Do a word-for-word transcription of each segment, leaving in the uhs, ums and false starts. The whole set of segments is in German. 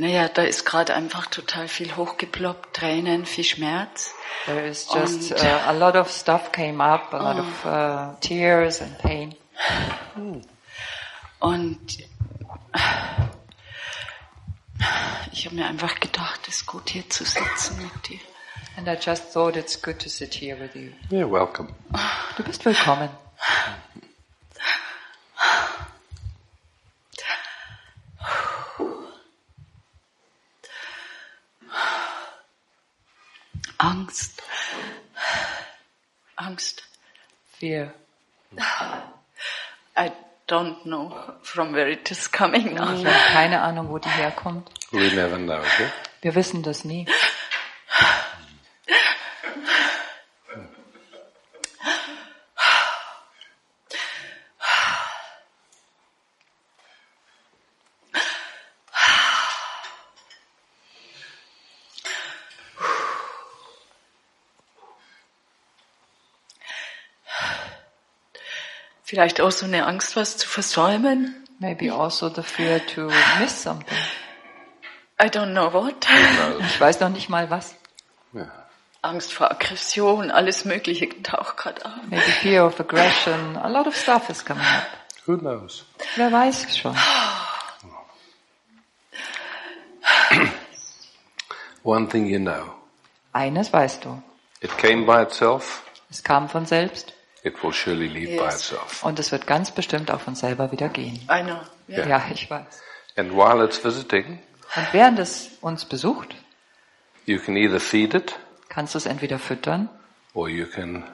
Naja, da ist gerade einfach total viel hochgeploppt, Tränen, viel Schmerz. There is just uh, a lot of stuff came up, a lot of uh, tears and pain. Und ich habe mir einfach gedacht, es ist gut, hier zu sitzen mit dir. And I just thought it's good to sit here with you. You're welcome. Du bist willkommen. Angst. Angst. Fear. I don't know from where it is coming now. Ich habe keine Ahnung, wo die herkommt. We never know, okay? Wir wissen das nie. Vielleicht auch so eine Angst, was zu versäumen. Maybe also the fear to miss something. I don't know what. Ich weiß noch nicht mal was. Yeah. Angst vor Aggression, alles Mögliche taucht gerade auf. Maybe fear of aggression. A lot of stuff is coming up. Who knows? Wer weiß es schon. One thing you know. Eines weißt du. It came by itself. Es kam von selbst. It will surely leave by Yes. itself. Und es wird ganz bestimmt auch von selber wieder gehen. I know. Yeah. Ja, ich weiß. And while it's visiting, Und während es uns besucht, you can either feed it kannst du es entweder füttern or you can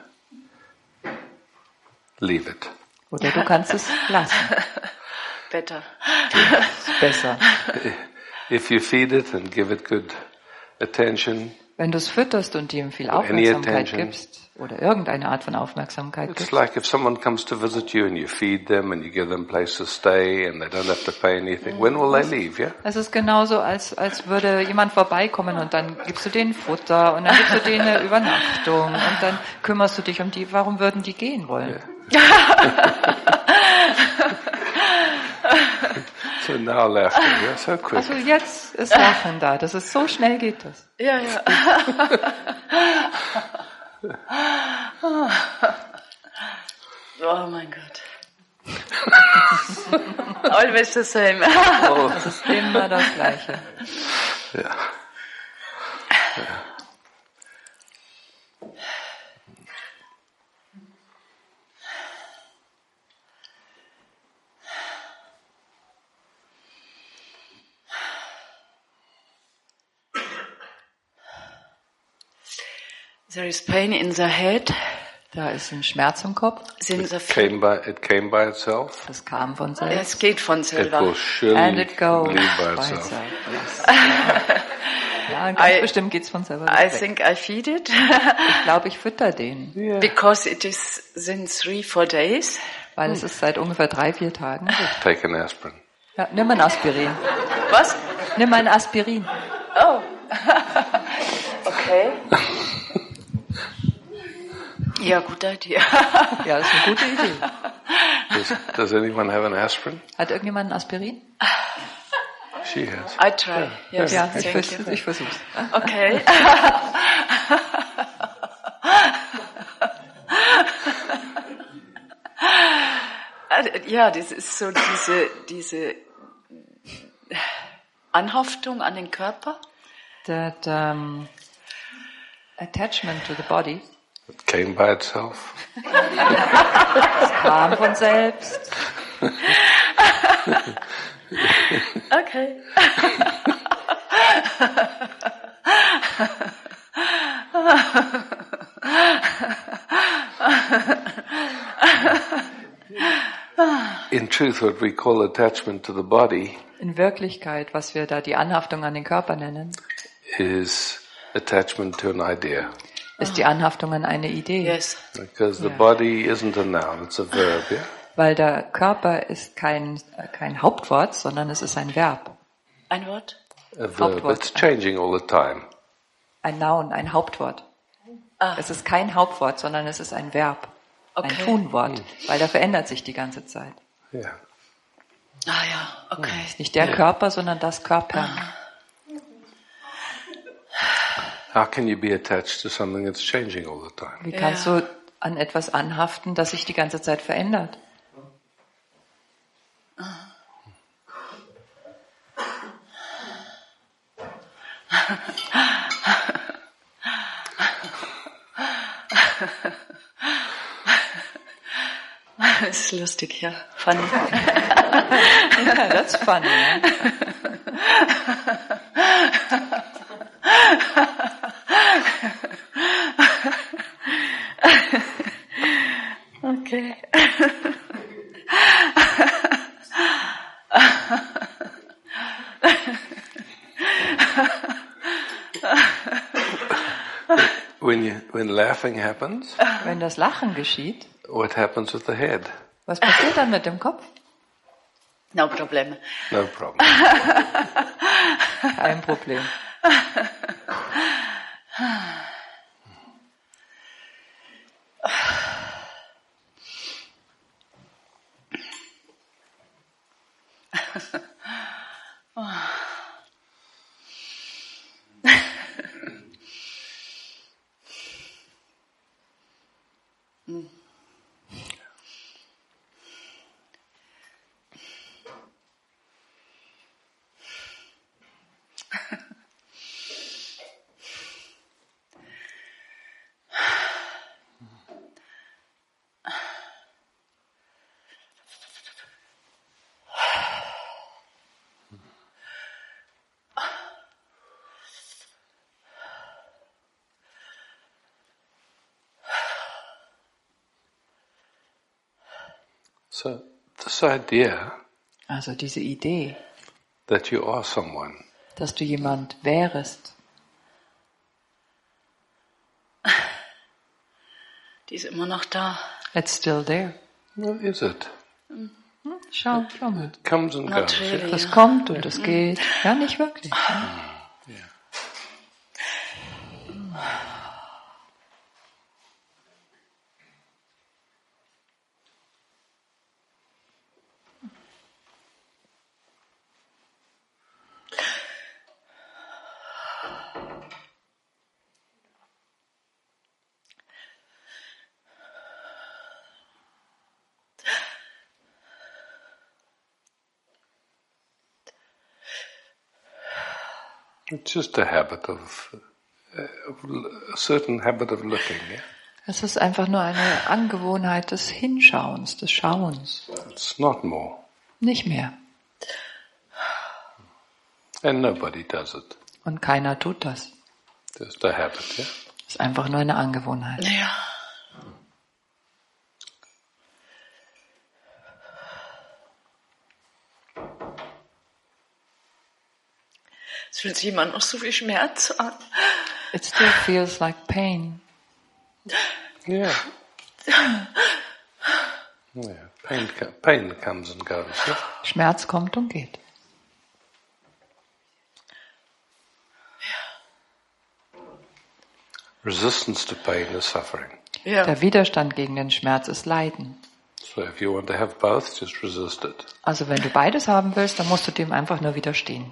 leave it. oder du kannst es lassen. Better. Ist besser. If you feed it and give it good attention, Wenn du es fütterst und ihm viel Any Aufmerksamkeit attention. gibst oder irgendeine Art von Aufmerksamkeit it's gibst, like if someone comes to visit you and you feed them and you give them a place to stay and they don't have to pay anything. When will they leave, yeah? es ist genauso, als, als würde jemand vorbeikommen und dann gibst du denen Futter und dann gibst du denen eine Übernachtung und dann kümmerst du dich um die. Warum würden die gehen wollen? So now laughter, yeah, so quick. Also jetzt ist Lachen da. Das ist so schnell geht das. Ja, ja. Oh mein Gott. Always the same. Das ist immer das Gleiche. Yeah. There is pain in the head. Da ist ein Schmerz im Kopf. Sind the It came by, it came by itself. Das kam von selbst. Es geht von It will selber. surely And it goes leave by by itself. itself. Yes. Ja, ganz I- bestimmt geht's von selber I weg. think I feed it Ich glaube, ich fütter den, because it is since three, four days. weil es ist seit ungefähr drei, vier Tagen. Take an aspirin. Ja, nimm ein Aspirin. Was? Nimm ein Aspirin. Oh. Okay. Ja, gute Idee. Ja, das ist eine gute Idee. Does, does anyone have an aspirin? Hat irgendjemand ein Aspirin? She has. I try. Yes, Ja, ich, thank vers you. ich versuch's. Okay. Ja, das ist so diese, diese Anhaftung an den Körper. That um, attachment to the body It came by itself. kam von selbst. Okay. In truth, what we call attachment to the body In Wirklichkeit, was wir da die Anhaftung an den Körper nennen, is attachment to an idea. ist die Anhaftung an eine Idee. Yes. Because the Yeah. body isn't a noun, it's a verb, yeah? Weil der Körper ist kein, kein Hauptwort, sondern es ist ein Verb. Ein Wort? A verb. Hauptwort. It's changing all the time. Ein Noun, ein Hauptwort. Ah. Es ist kein Hauptwort, sondern es ist ein Verb. Ein Okay. Tunwort, weil der verändert sich die ganze Zeit. Yeah. Ah ja, okay. Nicht der Körper, sondern das Körpern. How can you be attached to something that's changing all the time? Wie kannst Ja. du an etwas anhaften, das sich die ganze Zeit verändert? Das ist lustig, ja. Funny. Ja, that's funny. Ja? Okay. When you, when laughing happens, Wenn das Lachen geschieht, what happens with the head? was passiert dann mit dem Kopf? No problem. No problem. Kein Problem. So this idea Also diese Idee, that you are someone, dass du jemand wärest, Die ist immer noch da. it's still there. what is it? Hm, schau, schau mal. It comes and Not goes. really. Das kommt und das geht. Ja, nicht wirklich. It's just a habit of, uh, of a certain habit of looking. Yeah? Es ist einfach nur eine Angewohnheit des Hinschauens, des Schauens. It's not more. Nicht mehr. And nobody does it. Und keiner tut das. Just a habit. Yeah? Es ist einfach nur eine Angewohnheit. Ja. Es fühlt sich immer noch so viel Schmerz an. It still feels like pain. Yeah. Yeah. Pain, co- pain comes and goes. Yeah? Schmerz kommt und geht. Resistance to pain is suffering. Ja. Der Widerstand gegen den Schmerz ist Leiden. So if you want to have both, just resist it. Also wenn du beides haben willst, dann musst du dem einfach nur widerstehen.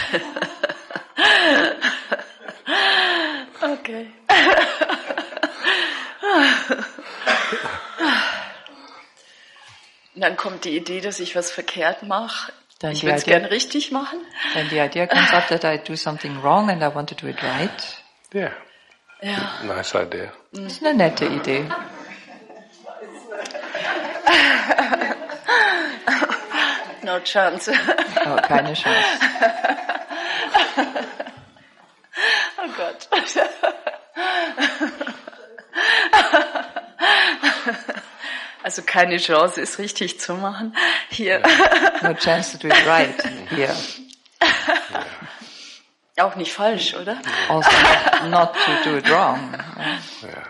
Okay. Und dann kommt die Idee, dass ich was verkehrt mache. Dann Ich die will es Idee- gern richtig machen. Then the idea comes up that I do something wrong and I want to do it right. Yeah. Ja. Nice idea. Das ist eine nette Idee. No chance. Aber keine Chance. Oh Gott. Also keine Chance, es richtig zu machen. Hier. No chance to do it right here. Auch nicht falsch, oder? Also not to do it wrong. Yeah.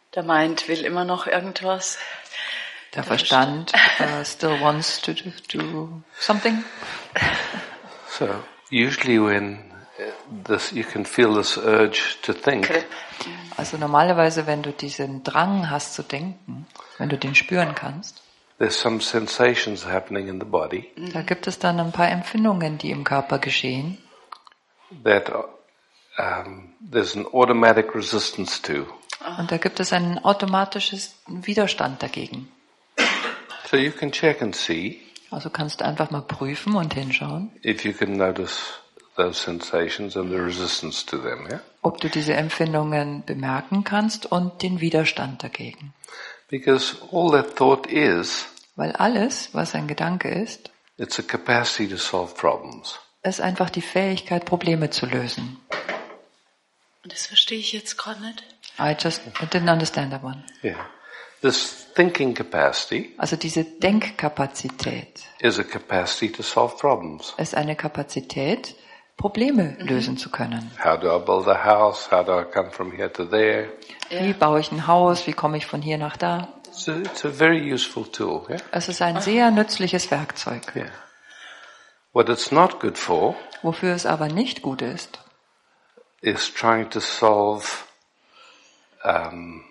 Der Mind will immer noch irgendwas. Der Verstand uh, still wants to do, do something. So usually when this, you can feel this urge to think. Also normalerweise, wenn du diesen Drang hast zu denken, wenn du den spüren kannst, There's some sensations happening in the body da gibt es dann ein paar Empfindungen, die im Körper geschehen, that um, there's an automatic resistance to. und da gibt es einen automatischen Widerstand dagegen. So you can check and see Also kannst du einfach mal prüfen und hinschauen, if you can notice those sensations and the resistance to them, yeah? ob du diese Empfindungen bemerken kannst und den Widerstand dagegen. Because all that thought is, Weil alles, was ein Gedanke ist, it's a capacity to solve problems. ist einfach die Fähigkeit, Probleme zu lösen. Das verstehe ich jetzt gerade nicht. I just I didn't understand that one. Yeah. This thinking capacity Also diese Denkkapazität is a capacity to solve problems. ist eine Kapazität, Probleme lösen zu können. How do I build a house? How do I come from here to there? Wie baue ich ein Haus? Wie komme ich von hier nach da? So it's a very useful tool, yeah? Es ist ein sehr nützliches Werkzeug. Yeah. What it's not good for Wofür es aber nicht gut ist, is trying to solve um,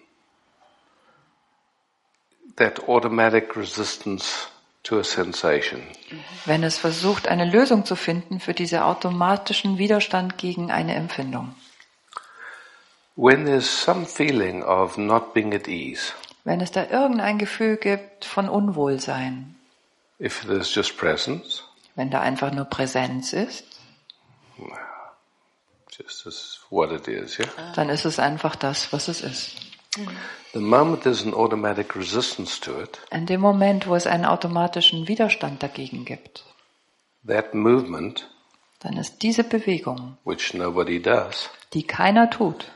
that automatic resistance to a sensation. wenn es versucht, eine Lösung zu finden für diesen automatischen Widerstand gegen eine Empfindung. When there's some feeling of not being at ease, Wenn es da irgendein Gefühl gibt von Unwohlsein, if there's just presence, wenn da einfach nur Präsenz ist, just as what it is, yeah? dann ist es einfach das, was es ist. The moment there's an automatic resistance to it, In dem Moment, wo es einen automatischen Widerstand dagegen gibt, that movement, dann ist diese Bewegung, which nobody does, die keiner tut,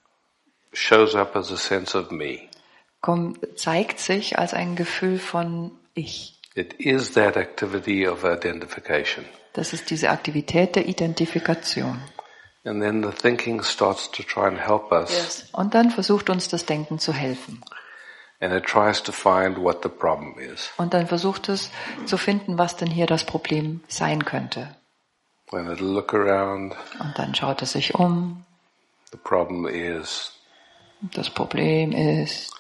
shows up as a sense of me. kommt, zeigt sich als ein Gefühl von Ich. It is that activity of identification. Das ist diese Aktivität der Identifikation. And then the thinking starts to try and help us. Yes. Und dann versucht uns das Denken zu helfen. And it tries to find what the problem is. Und dann versucht es zu finden, was denn hier das Problem sein könnte. When it'll look around, Und dann schaut es sich um. the problem is Das Problem ist,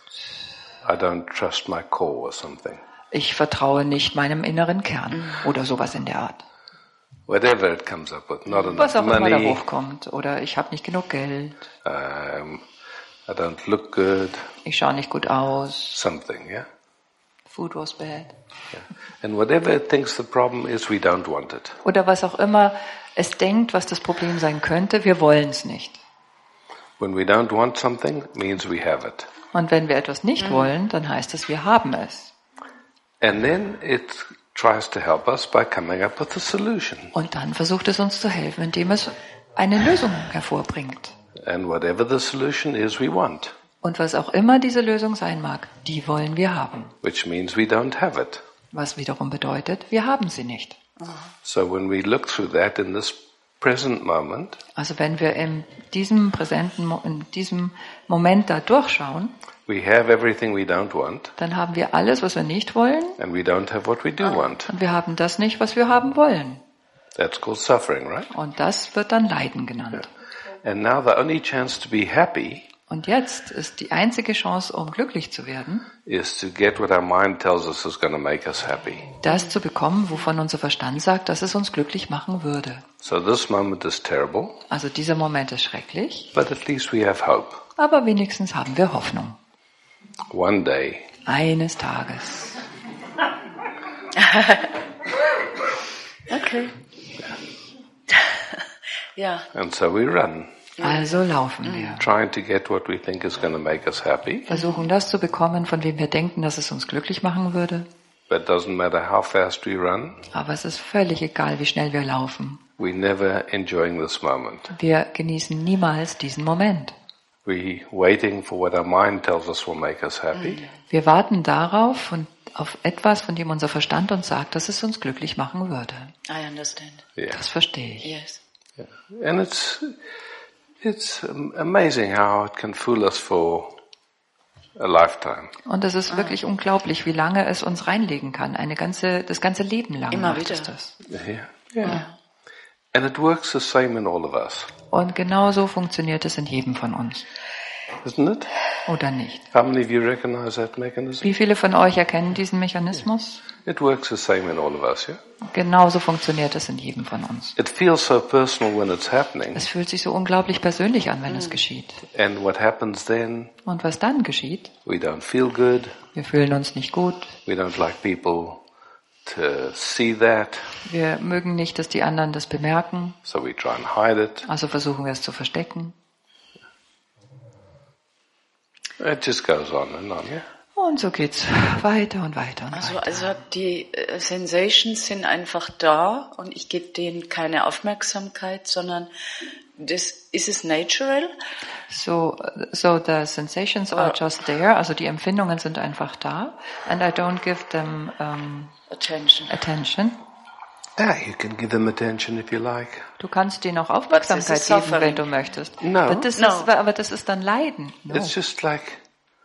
I don't trust my core or something. ich vertraue nicht meinem inneren Kern oder sowas in der Art. Whatever it comes up with, not Was enough auch immer da money, hochkommt. Oder ich habe nicht genug Geld. um, I don't look good, Ich schaue nicht gut aus. something, yeah? Food was bad. yeah? And whatever it thinks the problem is, we don't want it. Oder was auch immer es denkt, was das Problem sein könnte, wir wollen es nicht. When we don't want something, it means we have it. Und wenn wir etwas nicht wollen, dann heißt es, wir haben es. And then it tries to help us by coming up with a solution. Und dann versucht es uns zu helfen, indem es eine Lösung hervorbringt. And whatever the solution is, we want, Und was auch immer diese Lösung sein mag, die wollen wir haben. which means we don't have it. Was wiederum bedeutet, wir haben sie nicht. So when we look through that in this present moment, Also wenn wir in diesem präsenten, Mo- in diesem Moment da durchschauen, we have everything we don't want, dann haben wir alles, was wir nicht wollen, and we don't have what we do want. und wir haben das nicht, was wir haben wollen. That's called suffering, right? Und das wird dann Leiden genannt. And now the only chance to be happy Und jetzt ist die einzige Chance, um glücklich zu werden, is to get what our mind tells us is going to make us happy. das zu bekommen, wovon unser Verstand sagt, dass es uns glücklich machen würde. So this moment is terrible, Also dieser Moment ist schrecklich, but at least we have hope. aber wenigstens haben wir Hoffnung. One day, Eines Tages. Okay. Ja. and so we run, Also laufen wir. trying to get what we think is going to make us happy. Versuchen das zu bekommen, von dem wir denken, dass es uns glücklich machen würde. But it doesn't matter how fast we run, Aber es ist völlig egal, wie schnell wir laufen. we're never enjoying this moment. Wir genießen niemals diesen Moment. We're waiting for what our mind tells us will make us happy. Wir warten darauf und auf etwas, von dem unser Verstand uns sagt, dass es uns glücklich machen würde. I understand. Yeah. Das verstehe ich. Yes. And it's it's amazing how it can fool us for a lifetime. Und es ist wirklich unglaublich, wie lange es uns reinlegen kann. Eine ganze, das ganze Leben lang Immer macht wieder. es das. Yeah. Yeah. And it works the same in all of us, Und genauso funktioniert es in jedem von uns. isn't it? Oder nicht? How many of you recognize that mechanism? Wie viele von euch erkennen diesen Mechanismus? It works the same in all of us, yeah? Genauso funktioniert es in jedem von uns. It feels so personal when it's happening. Es fühlt sich so unglaublich persönlich an, wenn es geschieht. And what happens then, Und was dann geschieht? we don't feel good. Wir fühlen uns nicht gut. We don't like people to see that. Wir mögen nicht, dass die anderen das bemerken. So we try and hide it. Also versuchen wir es zu verstecken. It just goes on and on, yeah? Und so geht's weiter und weiter und Also, weiter. also die äh, Sensations sind einfach da und ich gebe denen keine Aufmerksamkeit, sondern das ist es natural. So, so the sensations are just there. Also die Empfindungen sind einfach da. And I don't give them um, Attention. attention. Yeah, you can give them attention if you like. Du kannst denen auch But Aufmerksamkeit this is geben, suffering. wenn du möchtest. No. Aber das, No. ist, aber das ist dann Leiden. No. It's just like,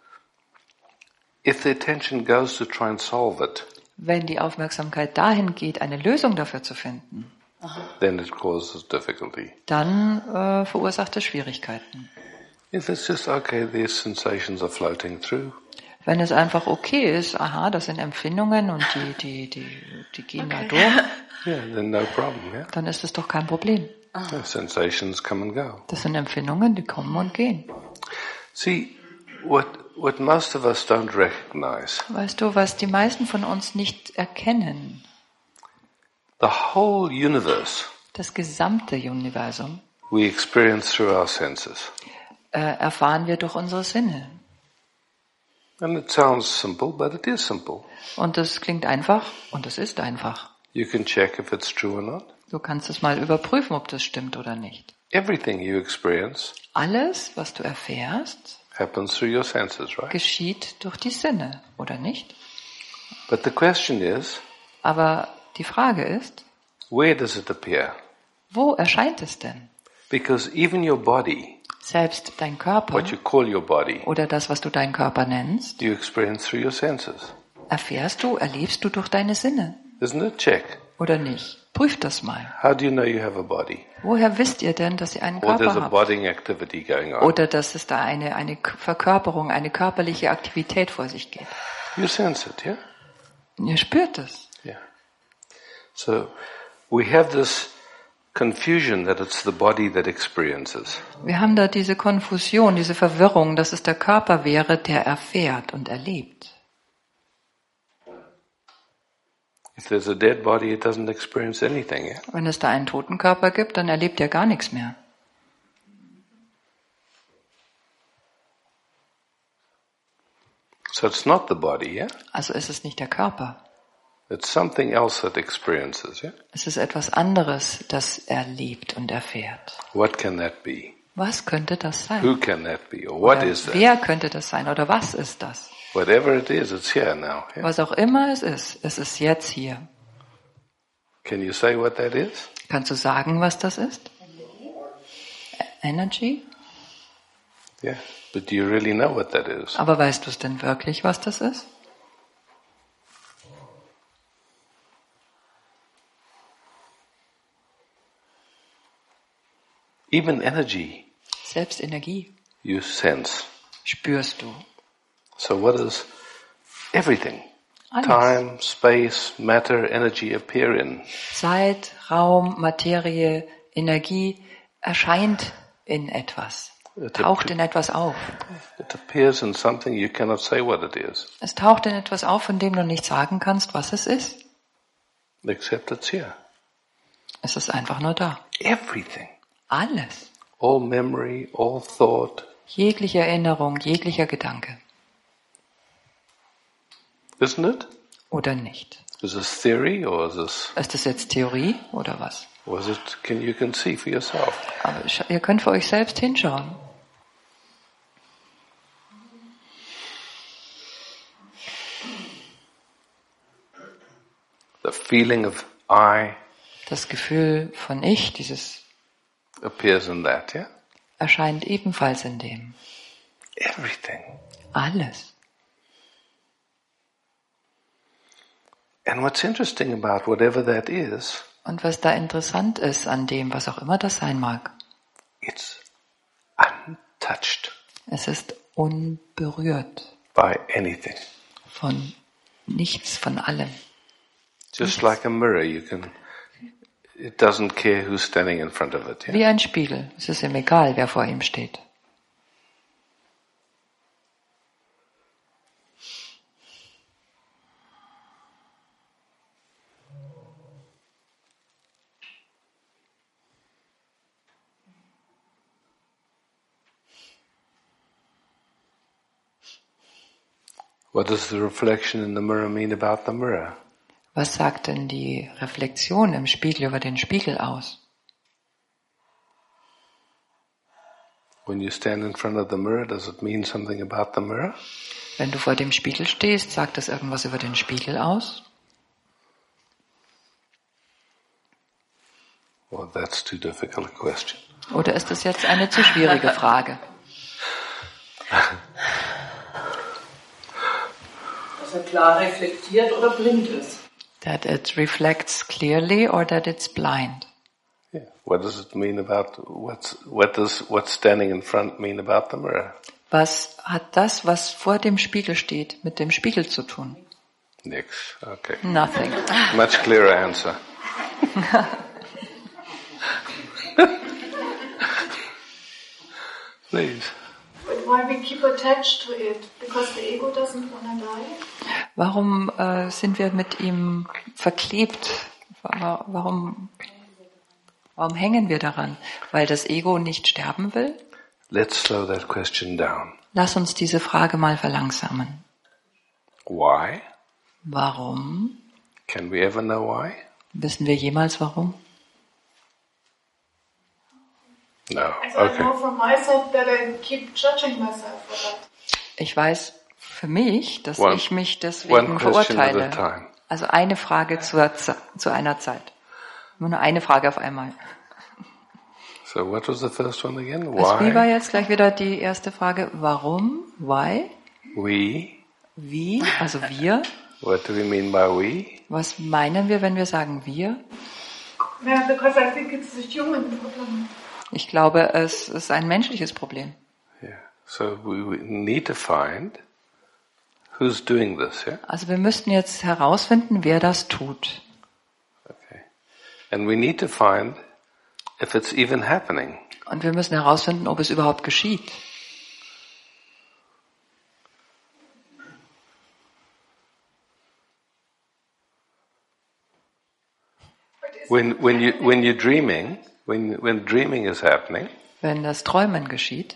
if the attention goes to try and solve it, Wenn die Aufmerksamkeit dahin geht, eine Lösung dafür zu finden, then it causes difficulty. dann äh, verursacht es Schwierigkeiten. If it's just, okay, these sensations are floating through, Wenn es einfach okay ist, aha, das sind Empfindungen und die, die, die, die gehen da durch, yeah, then no problem, yeah? dann ist es doch kein Problem. The sensations come and go. Das sind Empfindungen, die kommen und gehen. See, what what most of us don't recognize, Weißt du, was die meisten von uns nicht erkennen? the whole universe Das gesamte Universum we experience through our senses. äh, erfahren wir durch unsere Sinne. And it sounds simple, but it is simple. Und das klingt einfach und es ist einfach. You can check if it's true or not. Du kannst es mal überprüfen, ob das stimmt oder nicht. Everything you experience Alles, was du erfährst, happens through your senses, right? geschieht durch die Sinne, oder nicht? But the question is, Aber die Frage ist, where does it appear? wo erscheint es denn? Because even your body, Selbst dein Körper what you call your body, oder das, was du deinen Körper nennst, you experience through your senses. erfährst du, erlebst du durch deine Sinne, Isn't it? Check. oder nicht? Prüft das mal. How do you know you have a body? Woher wisst ihr denn, dass ihr einen Or there's Körper a habt? bodying activity going on? Oder dass es da eine, eine K- Verkörperung, eine körperliche Aktivität vor sich geht? You sense it, yeah? Ihr spürt es. Yeah. So we have this confusion that it's the body that experiences. Wir haben da diese Konfusion, diese Verwirrung, dass es der Körper wäre, der erfährt und erlebt. If there's a dead body, it doesn't experience anything, yeah? Wenn es da einen toten Körper gibt, dann erlebt er gar nichts mehr. So it's not the body, yeah? Also ist es nicht der Körper. It's something else that experiences, yeah? Es ist etwas anderes, das er lebt und erfährt. What can that be? Was könnte das sein? Who can that be? Or what Oder is that? wer könnte das sein? Oder was ist das? Whatever it is, it's here now, yeah? Was auch immer es ist, es ist jetzt hier. Can you say what that is? Kannst du sagen, was das ist? Energy? Yeah. But do you really know what that is? Aber weißt du es denn wirklich, was das ist? Even energy, Selbst Energie you sense. spürst du. So what does everything, Alles. time, space, matter, energy appear in? Zeit, Raum, Materie, Energie erscheint in etwas, taucht in etwas auf. It appears in something you cannot say what it is, Es taucht in etwas auf, von dem du nicht sagen kannst, was es ist. except it's here. Es ist einfach nur da. Everything. Alles. All memory, all thought. Jegliche Erinnerung, jeglicher Gedanke. Isn't it? Oder nicht. Is this theory or is this, Ist das jetzt Theorie oder was? or is it, can you can see for yourself? Aber sch- ihr könnt für euch selbst hinschauen. The feeling of I Das Gefühl von Ich, dieses appears in that, yeah? erscheint ebenfalls in dem. Everything. Alles. And what's interesting about whatever that is, Und was da interessant ist an dem, was auch immer das sein mag, it's untouched es ist unberührt by anything. von nichts, von allem. Just like a mirror, you can, it doesn't care who's standing in front of it. Yeah? Wie ein Spiegel. Es ist ihm egal, wer vor ihm steht. What does the reflection in the mirror mean about the mirror? Was sagt denn die Reflexion im Spiegel über den Spiegel aus? When you stand in front of the mirror, does it mean something about the mirror? Wenn du vor dem Spiegel stehst, sagt das irgendwas über den Spiegel aus? Well, that's too difficult a question. Oder ist das jetzt eine zu schwierige Frage? Dass er klar reflektiert oder blind ist. That it reflects clearly or that it's blind? Yeah. What does it mean about what's what does what's standing in front mean about the mirror? Was hat das, was vor dem Spiegel steht, mit dem Spiegel zu tun? Nix. Okay. Nothing. Much clearer answer. Please. But why we keep attached to it? Because the ego doesn't want to die? Warum äh, sind wir mit ihm verklebt? Warum, warum hängen wir daran? Weil das Ego nicht sterben will? Let's slow that question down. Lass uns diese Frage mal verlangsamen. Why? Warum? Can we ever know why? Wissen wir jemals warum? No. So I Okay. know from my side that I keep judging myself for that. Ich weiß für mich, dass One- ich mich one deswegen question at a verurteile. time. Also eine Frage zur, Ze- zu einer Zeit. Nur eine, eine Frage auf einmal. So what was the first one again? Also wie war Why? jetzt gleich wieder die erste Frage? Warum? Why? We? Wie? Also wir? What do we mean by we? Was meinen wir, wenn wir sagen wir? Yeah, because I think it's a human problem. Ich glaube, es ist ein menschliches Problem. Yeah. So we, we need to find who's doing this, yeah? Also wir müssten jetzt herausfinden, wer das tut. Okay. And we need to find if it's even happening. Und wir müssen herausfinden, ob es überhaupt geschieht. When when you when you're dreaming, when when dreaming is happening, Wenn das Träumen geschieht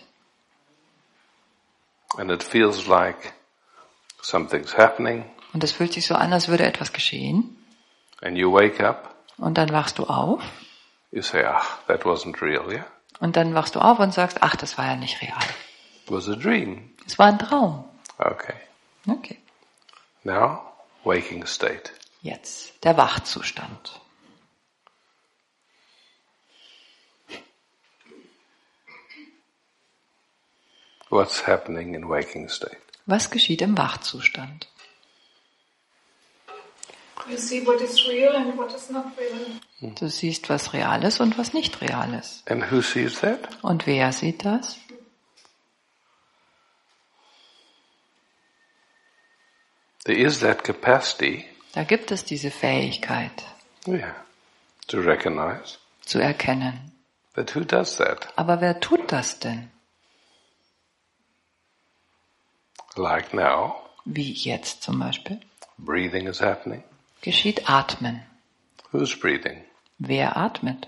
and it feels like something's happening, und es fühlt sich so an, als würde etwas geschehen, and you wake up, und dann wachst du auf you say, "Ah, that wasn't real, yeah? und dann wachst du auf und sagst, ach, das war ja nicht real. It was a dream." Es war ein Traum. Okay. Okay. Now, waking state. Jetzt der Wachzustand. What's happening in waking state? Was geschieht im Wachzustand? You see what is real and what is not real. Du siehst, was real ist und was nicht real ist. And who sees that? Und wer sieht das? There is that capacity, Da gibt es diese Fähigkeit yeah, to recognize. zu erkennen. But who does that? Aber wer tut das denn? Like now, Wie jetzt zum Beispiel? breathing is happening. Geschieht Atmen. Who's breathing? Wer atmet?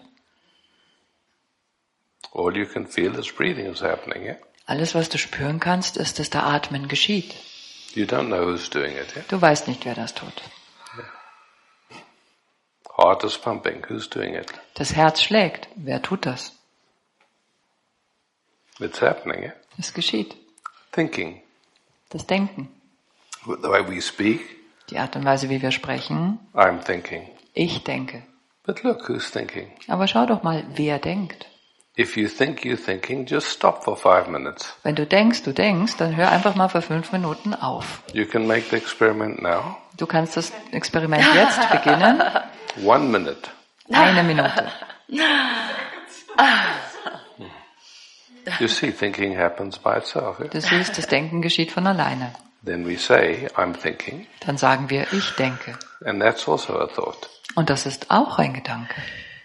All you can feel is breathing is happening, yeah? Alles, was du spüren kannst, ist, dass da Atmen geschieht. You don't know who's doing it, yeah? Du weißt nicht, wer das tut. Heart is pumping. Who's doing it? Das Herz schlägt. Wer tut das? It's happening, yeah? Es geschieht. Thinking. Das Denken. The way we speak, Die Art und Weise, wie wir sprechen. I'm thinking. Ich denke. But look, who's thinking? Aber schau doch mal, wer denkt. If you think you're thinking, just stop for five minutes. Wenn du denkst, du denkst, dann hör einfach mal für fünf Minuten auf. You can make the experiment now. Du kannst das Experiment jetzt beginnen. One minute. Eine Minute. You see, thinking happens by itself. Yeah? Du siehst, das Denken geschieht von alleine. Then we say, I'm thinking. Dann sagen wir, ich denke. And that's also a thought. Und das ist auch ein Gedanke.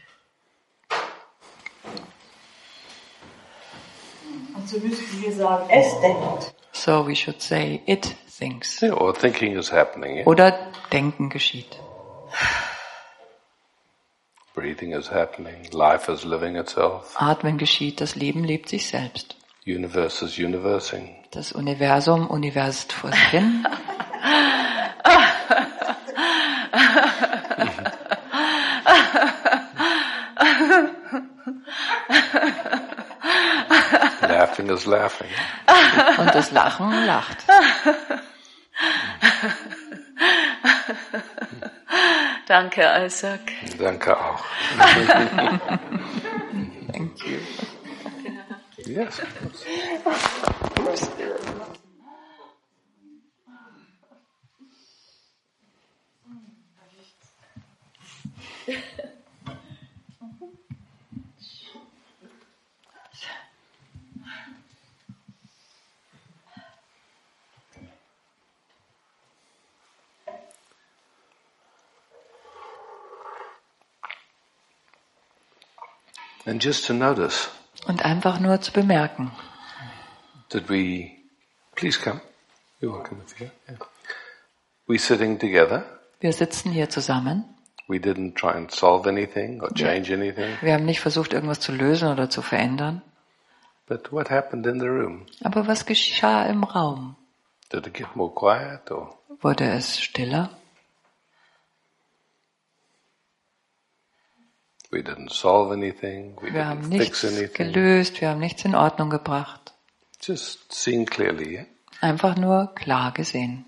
Also müssten wir sagen, es denkt. So we should say, it thinks. Yeah, or thinking is happening. Yeah? Oder Denken geschieht. Breathing is happening. Life is living itself. Atmen geschieht, das Leben lebt sich selbst. Universe is universing. Das Universum universiert vor sich hin. Laughing is laughing. Und das Lachen lacht. Danke, Isaac. Danke auch. Thank you. Yes. And just to notice. Und einfach nur zu bemerken. Did we, please come. You're welcome if you. Yeah. We sitting together. Wir sitzen hier zusammen. We didn't try and solve anything or change anything. Wir haben nicht versucht, irgendwas zu lösen oder zu verändern. But what happened in the room? Aber was geschah im Raum? Did it get more quiet or? Wurde es stiller? We didn't solve anything. We Wir haben didn't nichts fix anything. gelöst, wir haben nichts in Ordnung gebracht. Just seen clearly. Yeah? Einfach nur klar gesehen.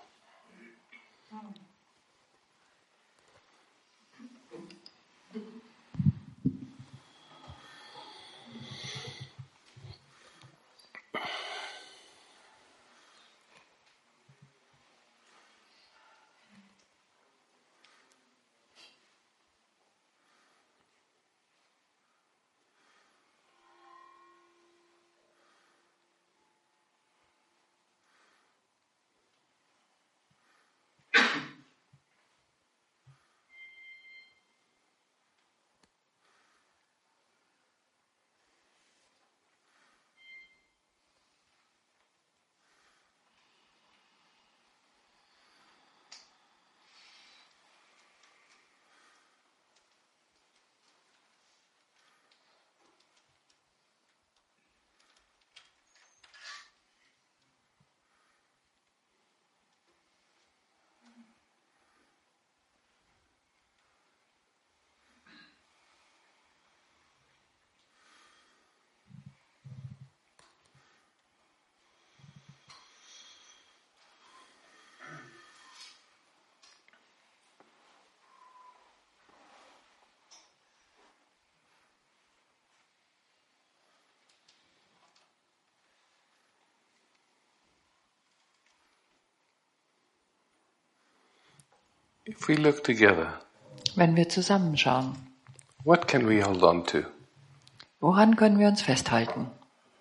If we look together, Wenn wir zusammenschauen, what can we hold on to? woran können wir uns festhalten?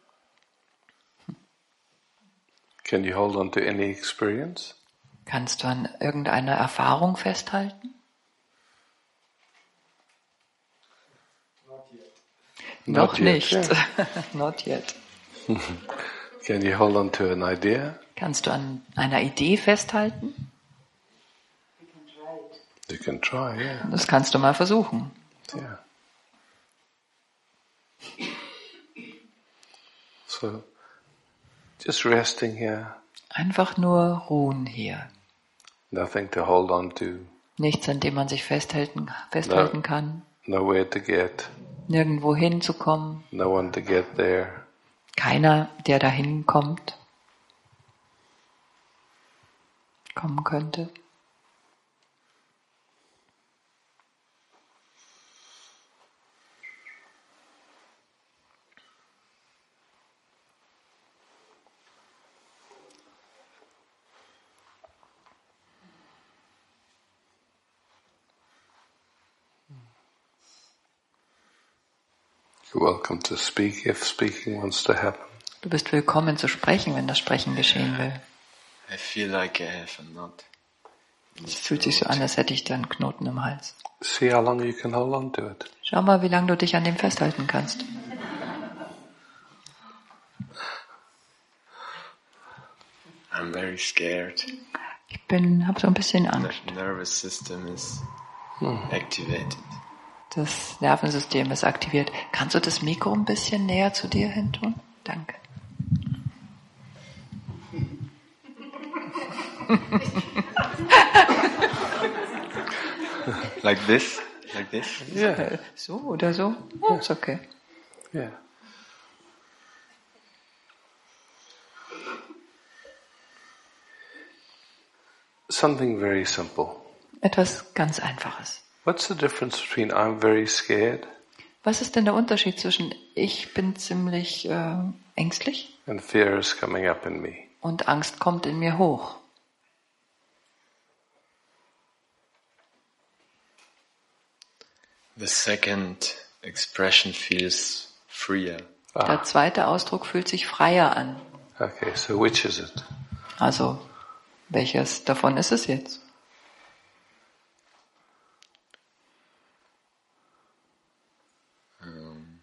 Can you hold on to any experience? Kannst du an irgendeiner Erfahrung festhalten? Not Noch yet, nicht. yeah. Not yet. Can you hold on to an idea? Kannst du an einer Idee festhalten? You can try, yeah. Das kannst du mal versuchen. Yeah. So, just resting here, Einfach nur ruhen hier. nothing to hold on to, Nichts, an dem man sich festhalten, festhalten kann. nowhere to get, Nirgendwo hinzukommen. no one to get there. Keiner, der dahin kommt, kommen könnte. You're welcome to speak if speaking wants to happen. Du bist willkommen zu sprechen, wenn das Sprechen geschehen will. I feel like I have a knot. Es fühlt sich so an, als hätte ich da einen Knoten im Hals. See how long you can hold on to it. Schau mal, wie lange du dich an dem festhalten kannst. I'm very scared. Ich bin, habe so ein bisschen Angst. The nervous system is activated. Das Nervensystem ist aktiviert. Kannst du das Mikro ein bisschen näher zu dir hin tun? Danke. Like this? Like this? Yeah. So oder so? Ja, ist okay. Yeah. Something very simple. Etwas ganz Einfaches. What's the difference between I'm very scared Was ist denn der Unterschied zwischen ich bin ziemlich äh, ängstlich and fear is coming up in me? und Angst kommt in mir hoch? The second expression feels freer. Der zweite Ausdruck fühlt sich freier an. Okay, so which is it? Also, welches davon ist es jetzt? Um,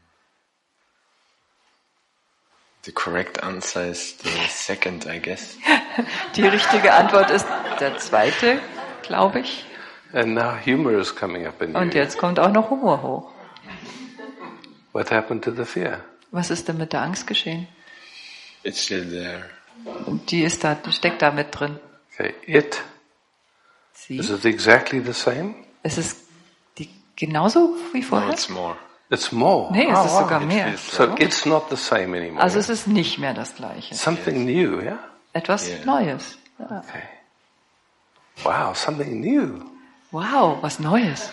the correct answer is the second, I guess. Die richtige Antwort ist der zweite, glaube ich. And now humor is coming up in you. Und jetzt kommt auch noch Humor hoch. What happened to the fear? Was ist denn mit der Angst geschehen? It's still there. Die ist da, die steckt da mit drin. Okay, it, Sie? is it exactly the same? Ist es die genauso wie No, vorher? it's more. It's more. Nee, es Oh, ist wow. sogar It mehr. feels So like it's not the same anymore. Also es ist nicht mehr das Gleiche. Something new, yeah? Etwas Yeah. Neues. Ja. Okay. Wow, something new. Wow, was Neues.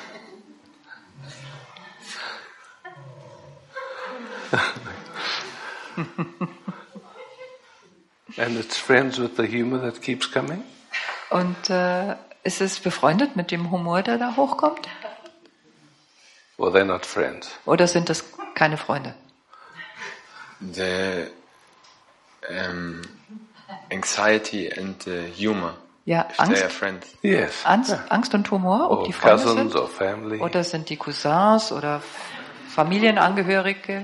And it's friends with the humor that keeps coming? Und äh, ist es befreundet mit dem Humor, der da hochkommt? Well, they're not friends. Oder sind das keine Freunde? the um, anxiety and the humor. Ja, If they are Angst, friends. Yes. Angst, Angst und Humor, ob Or die Freunde cousins sind? or family. Oder sind die Cousins oder Familienangehörige?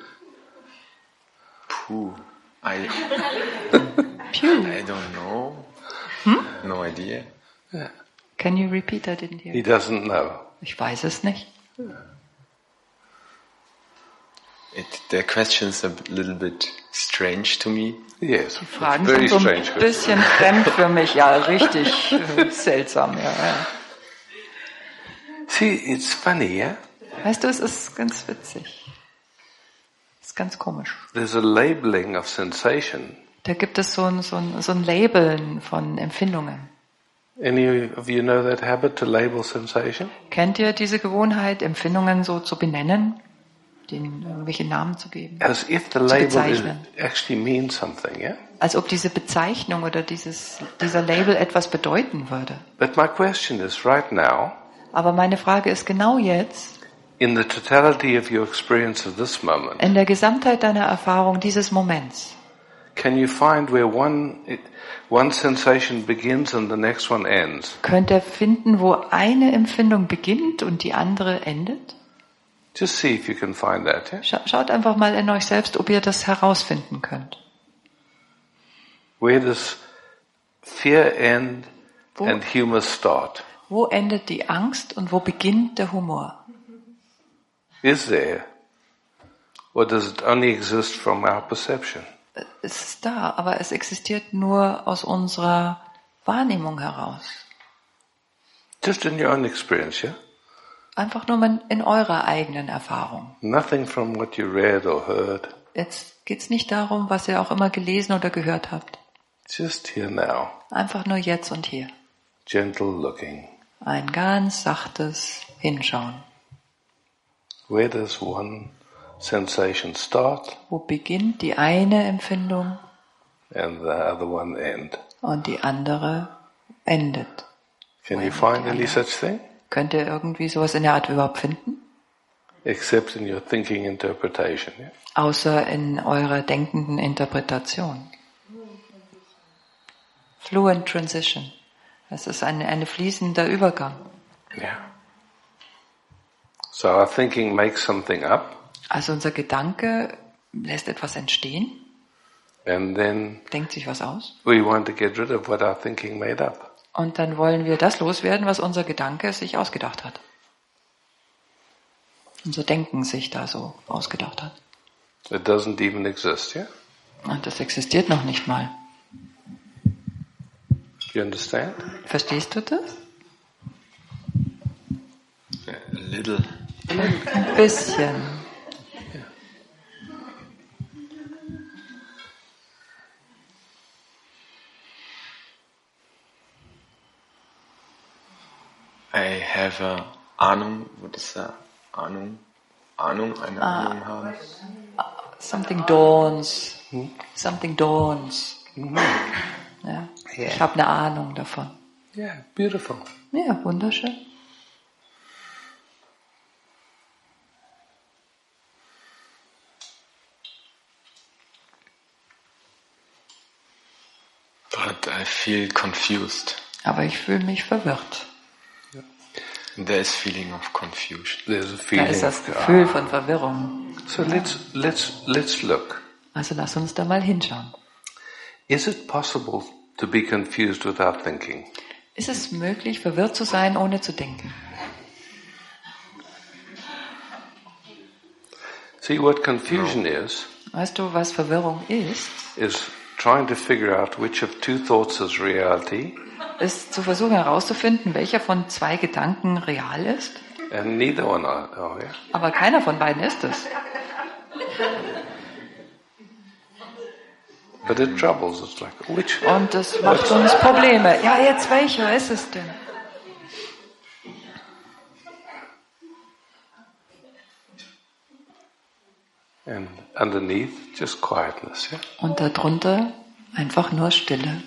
Puh. I, Pew. I don't know. No idea. Can you repeat? I didn't hear. He doesn't know. Ich weiß es nicht. It, the question's a little bit strange to me. Yes. Die Fragen Very sind so strange ein question. bisschen fremd für mich. Ja, richtig äh, seltsam. Ja, ja. See, it's funny, yeah? Weißt du, es ist ganz witzig. Es ist ganz komisch. There's a labeling of sensation. Da gibt es so ein, so ein, so ein Labeln von Empfindungen. Any of you know that habit to label sensation? Kennt ihr diese Gewohnheit, Empfindungen so zu benennen, denen irgendwelche Namen zu geben? As if the label is, bezeichnen. actually means something, yeah? Als ob diese Bezeichnung oder dieses, dieser Label etwas bedeuten würde. But my question is, right now, Aber meine Frage ist genau jetzt, in the totality of your experience of this moment, in der Gesamtheit deiner Erfahrung dieses Moments, can you find where one one sensation begins and the next one ends? könnt ihr finden, wo eine Empfindung beginnt und die andere endet? Just see if you can find that, yeah? Scha- Schaut einfach mal in euch selbst, ob ihr das herausfinden könnt. Where does fear end Wo, and humor start? wo endet die Angst und wo beginnt der Humor? Is there? Or does it only exist from our perception? Es ist da, aber es existiert nur aus unserer Wahrnehmung heraus. Just in your own experience, yeah? Einfach nur mal in eurer eigenen Erfahrung. Nothing from what you read or heard. Jetzt geht's nicht darum, was ihr auch immer gelesen oder gehört habt. Just here now. Einfach nur jetzt und hier. Gentle looking. Ein ganz sachtes Hinschauen. Where does one sensation start Wo beginnt die eine Empfindung and the other one end? und die andere endet? Can Wo you endet find die any andere? such thing? Könnt ihr irgendwie sowas in der Art überhaupt finden? except in your thinking interpretation. Yeah? Außer in eurer denkenden Interpretation. Fluent Transition. Es ist ein, ein fließender Übergang. Yeah. So our thinking makes something up. Also unser Gedanke lässt etwas entstehen, And then denkt sich was aus. we want to get rid of what our thinking made up. Und dann wollen wir das loswerden, was unser Gedanke sich ausgedacht hat. Unser Denken sich da so ausgedacht hat. It doesn't even exist, yeah? Und das existiert noch nicht mal. You understand? Verstehst du das? A little. Ein bisschen. I have a Ahnung, what is that? Ahnung? Ahnung, eine Ah. Ahnung haben. Something dawns. Something dawns. Ja. Ich habe eine Ahnung davon. Yeah, beautiful. Ja, wunderschön. But I feel confused. Aber ich fühle mich verwirrt. There is feeling of confusion. There's a Da feeling. ist das of- Gefühl von Verwirrung. So let's let's let's look. Also lass uns da mal hinschauen. Is it possible to be confused without thinking? Ist es möglich, verwirrt zu sein, ohne zu denken? See, what confusion is, Weißt du, was Verwirrung ist? is trying to figure out which of two thoughts is reality, Ist zu versuchen herauszufinden, welcher von zwei Gedanken real ist. and neither one are, oh yeah? Aber keiner von beiden ist es. But it troubles, it's like, which, Und das macht uns Probleme. Ja, jetzt welcher ist es denn? and underneath, just quietness, yeah? Und darunter einfach nur Stille.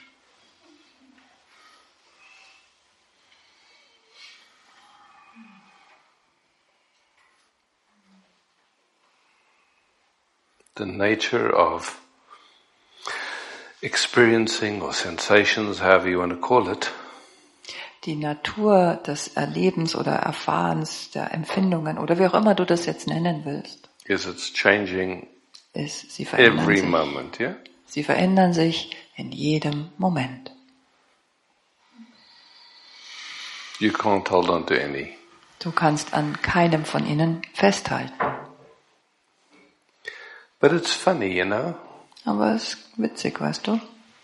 The nature of experiencing or sensations, however you want to call it, Die Natur des Erlebens oder Erfahrens, der Empfindungen oder wie auch immer du das jetzt nennen willst, is it's changing ist, sie verändern every sich. moment, yeah? Sie verändern sich in jedem Moment. You can't hold on to any. Du kannst an keinem von ihnen festhalten. But it's funny, you know? Aber es ist witzig, weißt du?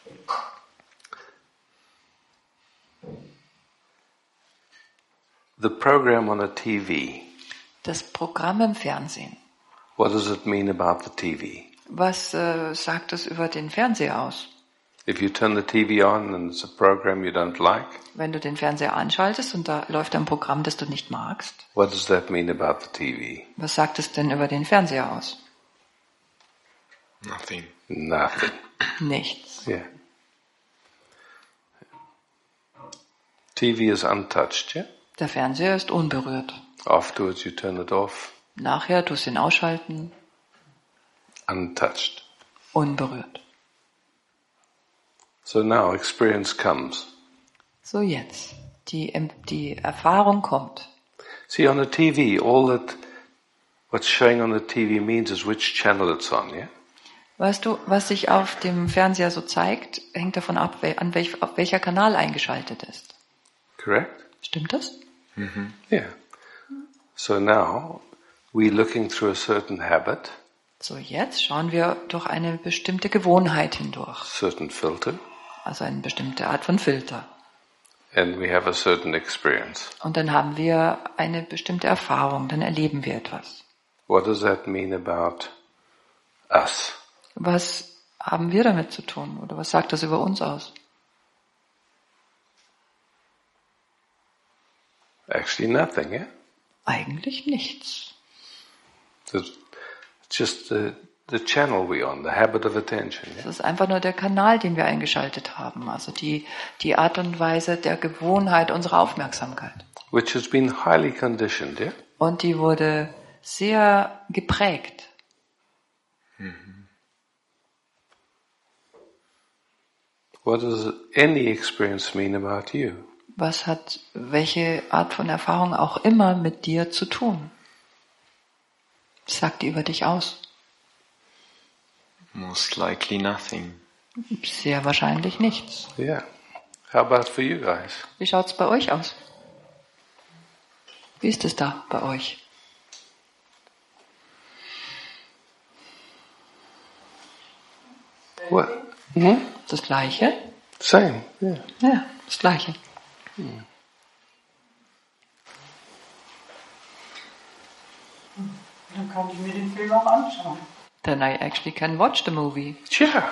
The program on a T V, Das Programm im Fernsehen. what does it mean about the T V? Was äh, sagt es über den Fernseher aus? If you turn the T V on and it's a program you don't like, Wenn du den Fernseher anschaltest und da läuft ein Programm, das du nicht magst, what does that mean about the T V? was sagt es denn über den Fernseher aus? Nothing. Nothing. Nichts. Yeah. T V is untouched, yeah? Der Fernseher ist unberührt. Afterwards you turn it off, Nachher tust du ihn ausschalten, untouched. unberührt. So now experience comes. So jetzt. Die, Em- die Erfahrung kommt. See, on a T V, all that, what's showing on the T V means is which channel it's on, yeah? Weißt du, was sich auf dem Fernseher so zeigt, hängt davon ab, wel- an welch, auf welcher Kanal eingeschaltet ist. Correct? Stimmt das? Yeah. So now, we're looking through a certain habit, So, jetzt schauen wir durch eine bestimmte Gewohnheit hindurch. certain filter, Also eine bestimmte Art von Filter. and we have a certain experience. Und dann haben wir eine bestimmte Erfahrung, dann erleben wir etwas. What does that mean about us? Was haben wir damit zu tun? Oder was sagt das über uns aus? Actually nothing, yeah? Eigentlich nichts. It's just the, the channel we're on, the habit of attention, Es yeah? ist einfach nur der Kanal, den wir eingeschaltet haben. Also die, die Art und Weise der Gewohnheit unserer Aufmerksamkeit. Which has been highly conditioned, yeah? Und die wurde sehr geprägt. What does any experience mean about you? Was hat welche Art von Erfahrung auch immer mit dir zu tun? Was sagt die über dich aus? Most likely nothing. Sehr wahrscheinlich nichts. Yeah. How about for you guys? Wie schaut's bei euch aus? Wie ist es da bei euch? What? Hmm? Das Gleiche? Same. Yeah. Ja, das Gleiche. Dann kann ich mir den Film auch anschauen. Then I actually can watch the movie. Yeah.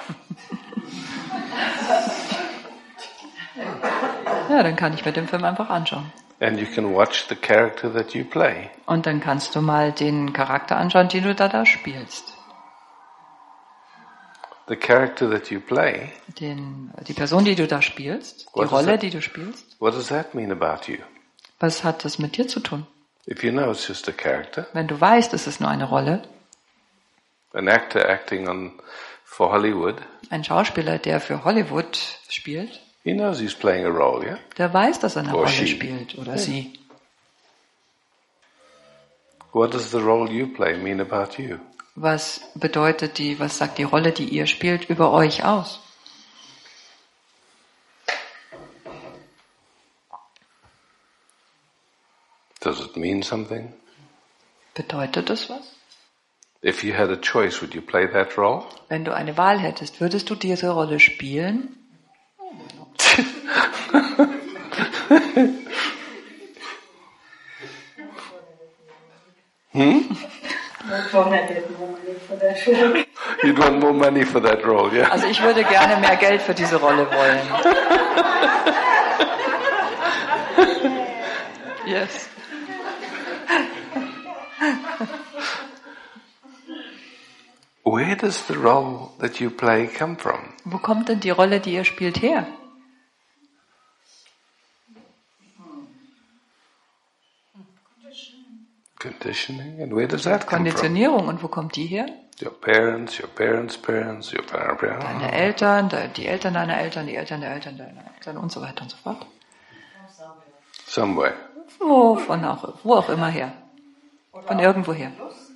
Ja, dann kann ich mir den Film einfach anschauen. And you can watch the character that you play. Und dann kannst du mal den Charakter anschauen, den du da, da spielst. The character that you play. Den, die Person, die du da spielst, die What is Rolle, that? die du spielst. What does that mean about you? Was hat das mit dir zu tun? If you know it's just a character, Wenn du weißt, es ist nur eine Rolle, an actor acting on for Hollywood, ein Schauspieler, der für Hollywood spielt, he knows he's playing a role, yeah? der weiß, dass er eine Or Rolle she. spielt oder sie. What does the role you play mean about you? Was bedeutet die, was sagt die Rolle, die ihr spielt, über euch aus? Does it mean something? Bedeutet das was? If you had a choice, would you play that role? Wenn du eine Wahl hättest, würdest du diese Rolle spielen? You'd want more money for that role, yeah? Also ich würde gerne mehr Geld für diese Rolle wollen. Yes. Where does the role that you play come from? Wo kommt denn die Rolle, die ihr spielt, her? Conditioning, and where does that come from? Konditionierung. Und wo kommt die her? Your parents, your parents' parents, your parents' parents. Deine Eltern, de- die Eltern deiner Eltern, die Eltern der Eltern deiner Eltern und so weiter und so fort. Somewhere. Wo, von auch, wo auch immer her. Von irgendwo her.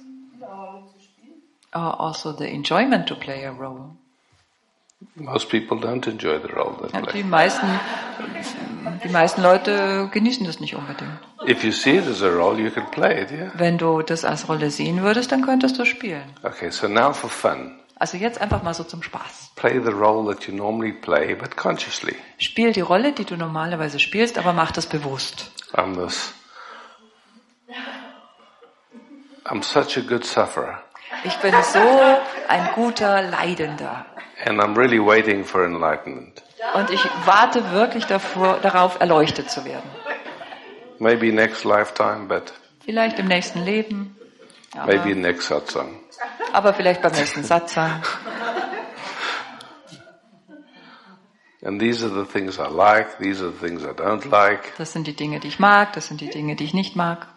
Or also the enjoyment to play a role. Most people don't enjoy the role they Ja, die play. meisten, die meisten Leute genießen das nicht unbedingt. If you see it as a role, you can play it, yeah? Wenn du das als Rolle sehen würdest, dann könntest du spielen. Okay, so now for fun. Also jetzt einfach mal so zum Spaß. Play the role that you normally play, but consciously. Spiel die Rolle, die du normalerweise spielst, aber mach das bewusst. I'm this. I'm such a good sufferer, Ich bin so ein guter Leidender. and I'm really waiting for enlightenment. Und ich warte wirklich davor, darauf, erleuchtet zu werden. Maybe next lifetime, but Vielleicht im nächsten Leben, aber, maybe next satsang. aber vielleicht beim nächsten Satsang. And these are the things I like, these are the things I don't like. Das sind die Dinge, die ich mag, das sind die Dinge, die ich nicht mag.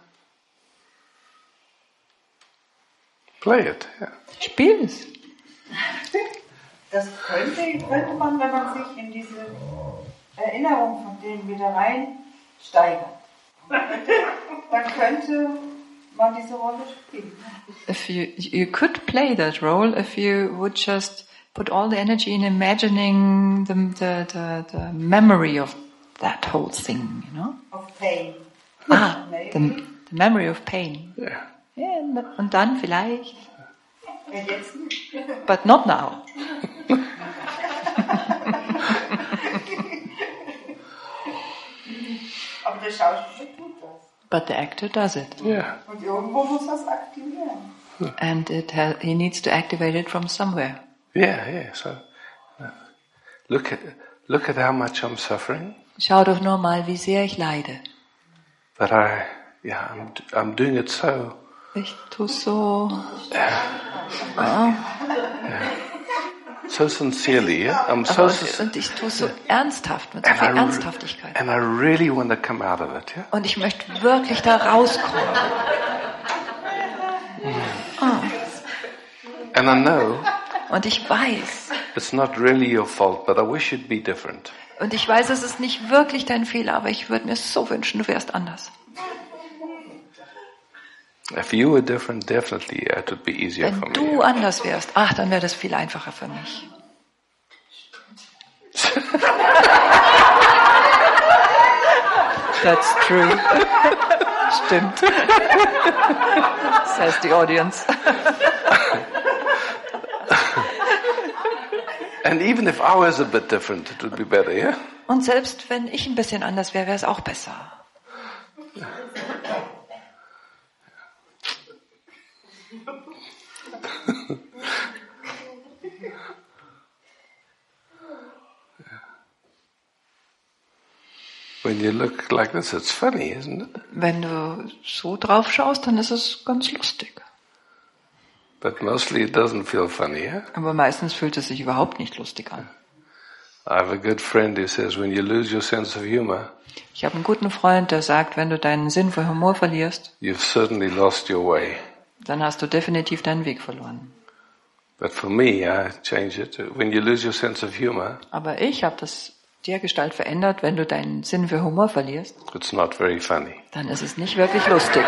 Play it, yeah. Spiel es. Das könnte, könnte man, wenn man sich in diese Erinnerung von denen wieder reinsteigert. Dann könnte man diese Rolle spielen. If you you could play that role if you would just put all the energy in imagining the the the, the memory of that whole thing, you know? Of pain. Ah, the, the memory of pain. Yeah. Ja, und dann vielleicht, Ja, jetzt nicht. but not now. Aber der Schauspieler tut das. But the actor does it. Yeah. Und irgendwo muss das aktivieren. And it ha- he needs to activate it from somewhere. Yeah, yeah. So uh, look at look at how much I'm suffering. Schau doch nur mal, wie sehr ich leide. But I yeah, I'm I'm doing it so Ich tu so, so sincerely, yeah? I'm so aber, sin- und ich tu so ernsthaft, mit so and viel I, re- Ernsthaftigkeit. and I really want to come out of it, yeah? Und ich möchte wirklich da rauskommen. And I know Und ich weiß, it's not really your fault, but I wish it'd be different. und ich weiß, es ist nicht wirklich dein Fehler, aber ich würde mir so wünschen, du wärst anders. If you were different, definitely it would be easier for Wenn me. du anders wärst, ach, dann wäre das viel einfacher für mich. That's true. Stimmt. Says the audience. And even if I was a bit different, it would be better, yeah? Und selbst wenn ich ein bisschen anders wäre, wäre es auch besser. When you look like this, it's funny, isn't it? Wenn du so drauf schaust, dann ist es ganz lustig. But mostly it doesn't feel funny, yeah? Aber meistens fühlt es sich überhaupt nicht lustig an. I have a good friend who says when you lose your sense of humor, Ich habe einen guten Freund, der sagt, wenn du deinen Sinn für Humor verlierst, you've certainly lost your way. dann hast du definitiv deinen Weg verloren. But for me, I change it. When you lose your sense of humor, Aber ich habe das dergestalt verändert, wenn du deinen Sinn für Humor verlierst, it's not very funny. dann ist es nicht wirklich lustig.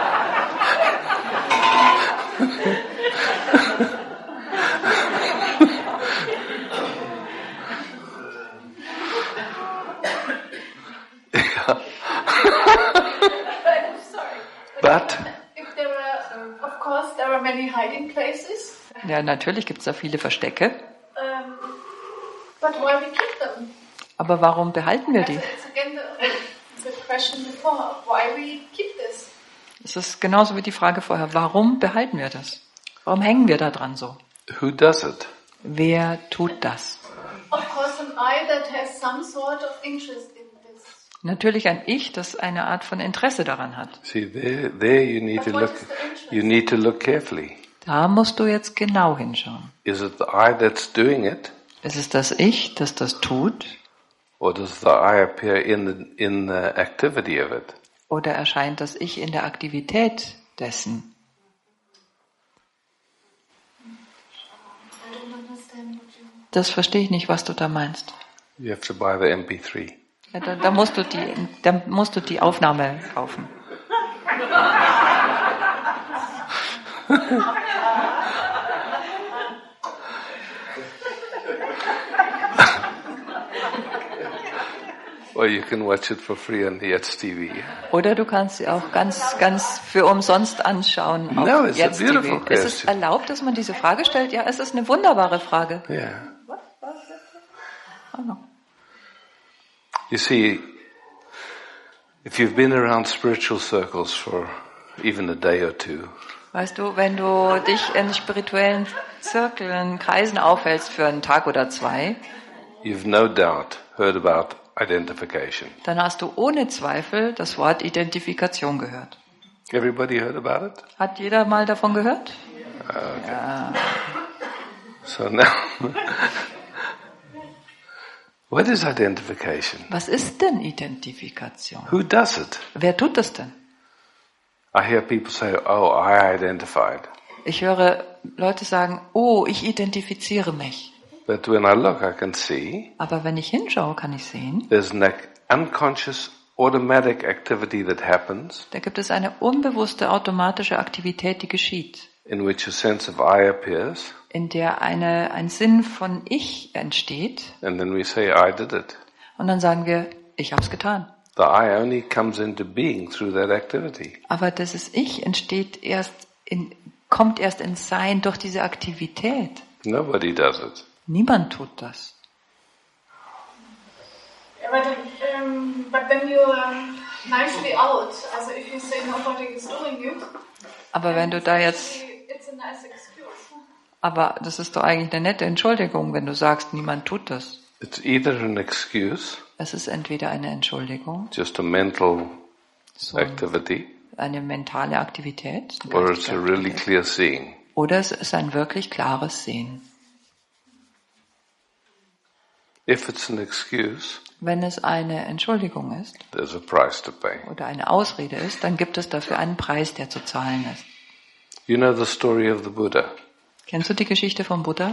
But If there are, um, of course, there are many hiding places. Ja, natürlich gibt es da viele Verstecke. Um, but why we keep them? Aber warum behalten wir die? It's, it's again the, the question before. Why we keep this? Es ist genauso wie die Frage vorher, warum behalten wir das? Warum hängen wir da dran so? who does it? Wer tut das? Of course, an I that has some sort of interest in this. Natürlich ein Ich, das eine Art von Interesse daran hat. See, there, there you need to look. You need to look carefully. Da musst du jetzt genau hinschauen. Is it the I that's doing it, Ist es das Ich, das das tut? or does the I appear in the in the activity of it? Oder erscheint das Ich in der Aktivität dessen? I don't understand what you. Das verstehe ich nicht, was du da meinst. You have to buy the M P three. Ja, da, da musst du die, da musst du die Aufnahme kaufen. Or you can watch it for free on the Jetzt T V. Oder du kannst sie auch ganz, ganz für umsonst anschauen. Auf No, it's a Jetzt beautiful T V. Ist es question. erlaubt, dass man diese Frage stellt? Ja, es ist eine wunderbare Frage. Yeah. Oh, no. You see, if you've been around spiritual circles for even a day or two, Weißt du, wenn du dich in spirituellen Zirkeln, Kreisen aufhältst für einen Tag oder zwei, you've no doubt heard about identification. dann hast du ohne Zweifel das Wort Identifikation gehört. Everybody heard about it? Hat jeder mal davon gehört? So now, what is identification? Was ist denn Identifikation? Who does it? Wer tut das denn? I hear people say, oh, I identified. Ich höre Leute sagen, oh, ich identifiziere mich. But when I look, I can see Aber wenn ich hinschaue, kann ich sehen, there's an ac- unconscious automatic activity that happens da gibt es eine unbewusste automatische Aktivität, die geschieht, in which a sense of I appears, in der eine, ein Sinn von Ich entsteht. and then we say, I did it. Und dann sagen wir, ich habe es getan. The I only comes into being through that activity. Aber dieses Ich entsteht erst in, kommt erst ins Sein durch diese Aktivität. Nobody does it. Niemand tut das. Yeah, but, um, but then you are nicely out. Also if you say nobody is doing it, Aber wenn du da jetzt, it's a nice excuse. aber das ist doch eigentlich eine nette Entschuldigung, wenn du sagst, niemand tut das. It's either an excuse, Es ist entweder eine Entschuldigung, just a mental so activity, eine mentale Aktivität, eine or it's geistige a really Aktivität, clear seeing. oder es ist ein wirklich klares Sehen. If it's an excuse, Wenn es eine Entschuldigung ist there's a price to pay. oder eine Ausrede ist, dann gibt es dafür einen Preis, der zu zahlen ist. You know the story of the Buddha. Kennst du die Geschichte vom Buddha?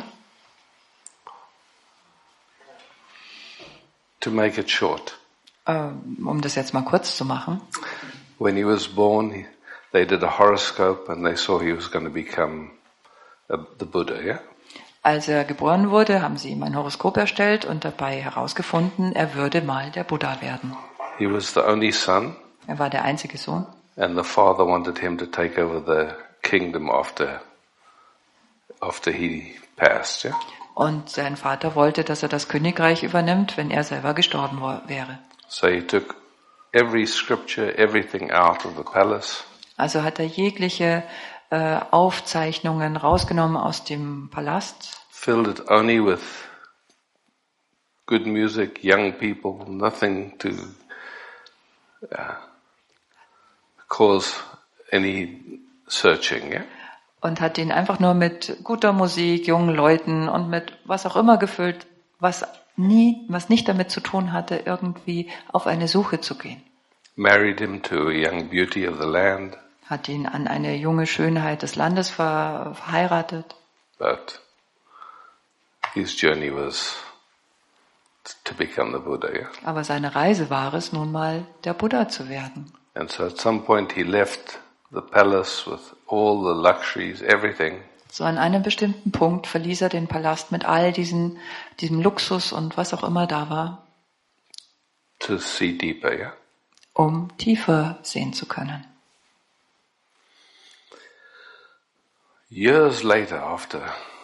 To make it short, Ähm, um das jetzt mal kurz zu machen. when he was born, he, they did a horoscope and they saw he was going to become a, the Buddha, yeah? Als er geboren wurde, haben sie ihm ein Horoskop erstellt und dabei herausgefunden, er würde mal der Buddha werden. He was the only son, Er war der einzige Sohn and the father wanted him to take over the kingdom after after he passed, yeah? und sein Vater wollte, dass er das Königreich übernimmt, wenn er selber gestorben war, wäre. So he took every scripture, everything out of the palace, Also hat er jegliche äh, Aufzeichnungen rausgenommen aus dem Palast, filled it only with good music, young people, nothing to uh, cause any searching, yeah? und hat ihn einfach nur mit guter Musik, jungen Leuten und mit was auch immer gefüllt, was nie, was nicht damit zu tun hatte, irgendwie auf eine Suche zu gehen. Married him to a young beauty of the land, Hat ihn an eine junge Schönheit des Landes ver verheiratet, but his journey was to become the Buddha, yeah? aber seine Reise war es, nun mal der Buddha zu werden. And so at some point he left the palace with all the luxuries, everything, So an einem bestimmten Punkt verließ er den Palast mit all diesen, diesem Luxus und was auch immer da war, to see deeper, yeah? um tiefer sehen zu können. Years later, after,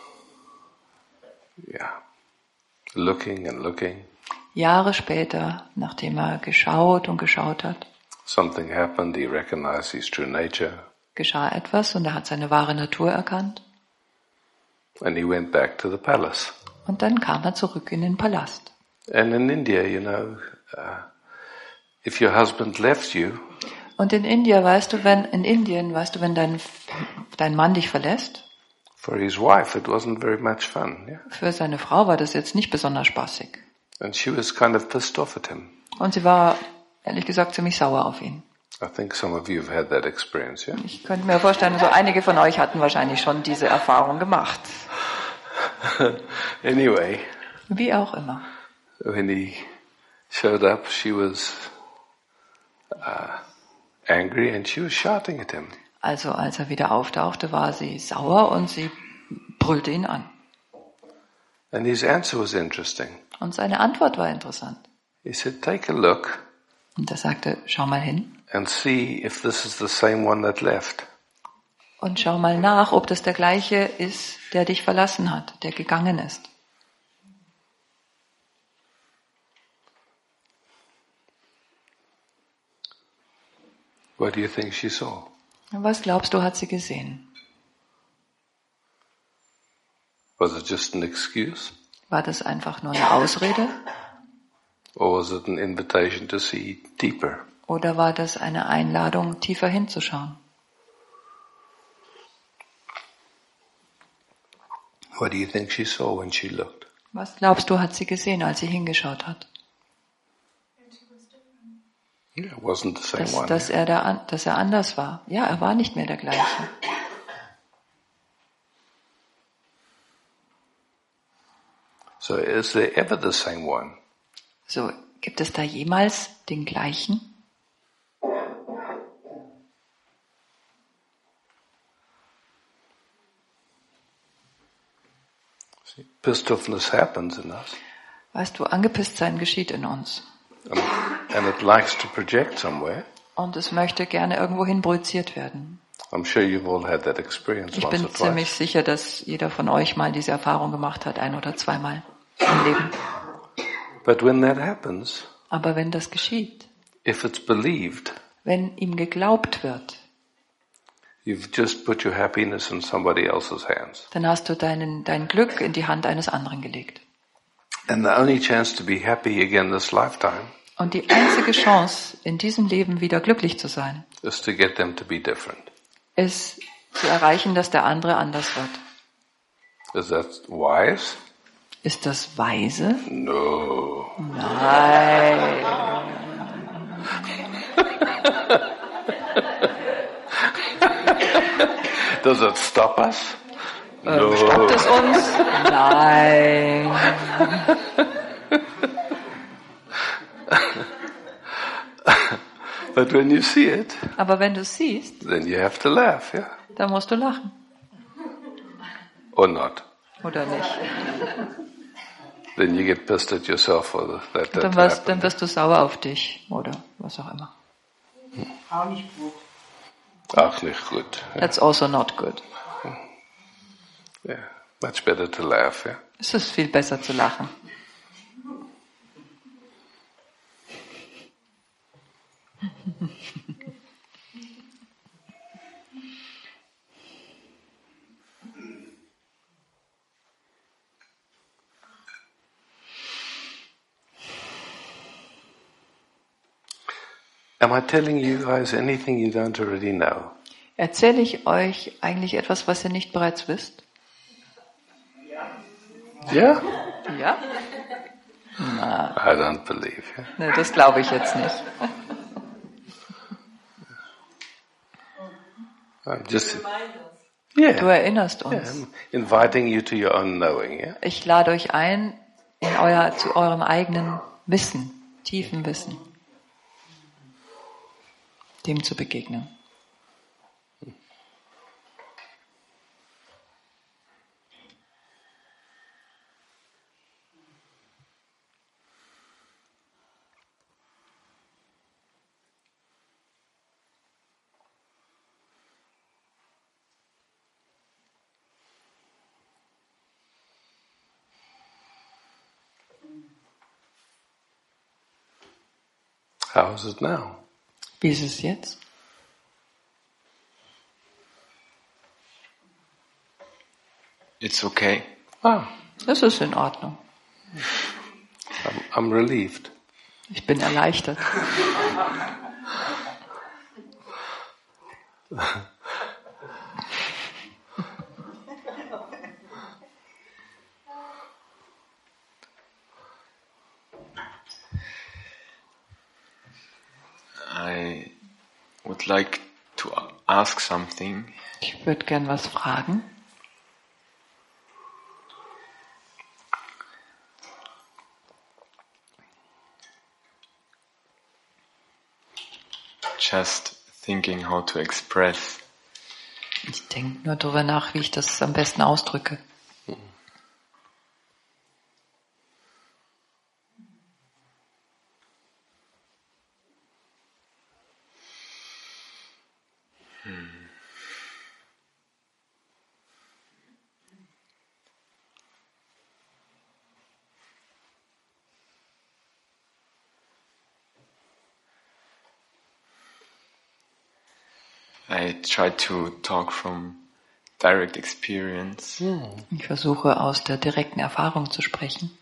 yeah, looking and looking, Jahre später, nachdem er geschaut und geschaut hat, something happened. He recognized his true nature, geschah etwas und er hat seine wahre Natur erkannt. and he went back to the palace. Und dann kam er zurück in den Palast. And in India, you know, uh, if your husband left you, Und in India, weißt du, wenn, in Indien, weißt du, wenn dein, dein Mann dich verlässt, for his wife, it wasn't very much fun, yeah? für seine Frau war das jetzt nicht besonders spaßig. And she was kind of pissed off at him. Und sie war, ehrlich gesagt, ziemlich sauer auf ihn. I think some of you have had that experience, yeah? Ich könnte mir vorstellen, so einige von euch hatten wahrscheinlich schon diese Erfahrung gemacht. Anyway, Wie auch immer. when he showed up, she was uh, angry and she was shouting at him. Also als er wieder auftauchte, war sie sauer und sie brüllte ihn an. And his answer was interesting. Und seine Antwort war interessant. He said, take a look Und er sagte, schau mal hin and see if this is the same one that left. und schau mal nach, ob das der gleiche ist, der dich verlassen hat, der gegangen ist. What do you think she saw? Was glaubst du, hat sie gesehen? Was it just an excuse? War das einfach nur eine Ausrede? Or was it an invitation to see deeper? Oder war das eine Einladung, tiefer hinzuschauen? What do you think she saw when she looked? Was glaubst du, hat sie gesehen, als sie hingeschaut hat? Yeah, it wasn't the same Dass, one. dass, er da, an- dass er anders war. Ja, er war nicht mehr der gleiche. So is there ever the same one? So, gibt es da jemals den gleichen? See, pissed offness happens in us. Weißt du, angepisst sein geschieht in uns. And, and it likes to project somewhere. Und es möchte gerne irgendwohin projiziert werden. I'm sure you've all had that experience Ich once bin or ziemlich twice. sicher, dass jeder von euch mal diese Erfahrung gemacht hat, ein oder zweimal im Leben. But when that happens, Aber wenn das geschieht, if it's believed, wenn ihm geglaubt wird, you've just put your happiness in somebody else's hands. dann hast du deinen, dein Glück in die Hand eines anderen gelegt. And the only chance to be happy again this lifetime Und die einzige Chance, in diesem Leben wieder glücklich zu sein, is to get them to be different. ist zu erreichen, dass der andere anders wird. Is that wise? Ist das weise? No. Nein. Does it stop us? Ähm, stoppt es uns? Nein. But when you see it, Aber wenn du es siehst, then you have to laugh, yeah? dann musst du lachen. Or not. Oder nicht? Then you get pissed at yourself for that. that Dann wirst, happened. dann wirst du sauer auf dich. Oder was auch immer. Auch nicht gut. Ach, nicht gut. That's also not good. Yeah. Much better to laugh, yeah? Es ist viel besser zu lachen. Am I telling you guys anything you don't already know? Erzähle ich euch eigentlich etwas, was ihr nicht bereits wisst? Yeah? Ja? I don't believe, yeah? Ne, das glaube ich jetzt nicht. I'm just, yeah. Du erinnerst Yeah, uns. I'm inviting you to your own knowing, yeah? Ich lade euch ein, in euer, zu eurem eigenen Wissen, tiefen Wissen, dem zu begegnen. How is it now? Wie ist es jetzt? It's okay. Ah, Das ist in Ordnung. I'm, I'm relieved. Ich bin erleichtert. I would like to ask something. Ich würde gern was fragen. Just thinking how to express. Ich denke nur darüber nach, wie ich das am besten ausdrücke. I try to talk from direct experience. Ich versuche aus der direkten Erfahrung zu sprechen.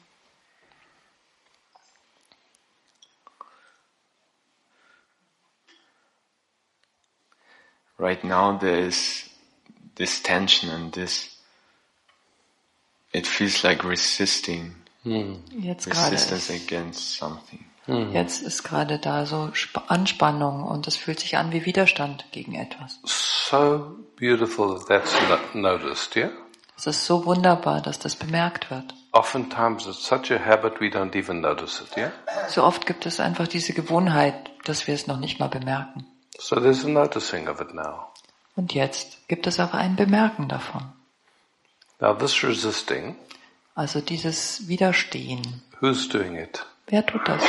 Right now there is this tension and this, it feels like resisting, Jetzt gerade resistance ist, against something. jetzt ist gerade da so Sp- Anspannung und es fühlt sich an wie Widerstand gegen etwas. So beautiful that that's no- noticed, yeah? Es ist so wunderbar, dass das bemerkt wird. Oftentimes it's such a habit we don't even notice it, yeah? So oft gibt es einfach diese Gewohnheit, dass wir es noch nicht mal bemerken. So there's a noticing of it now. Und jetzt gibt es aber ein Bemerken davon. Now this resisting, Also dieses Widerstehen. who's doing it? Wer tut das?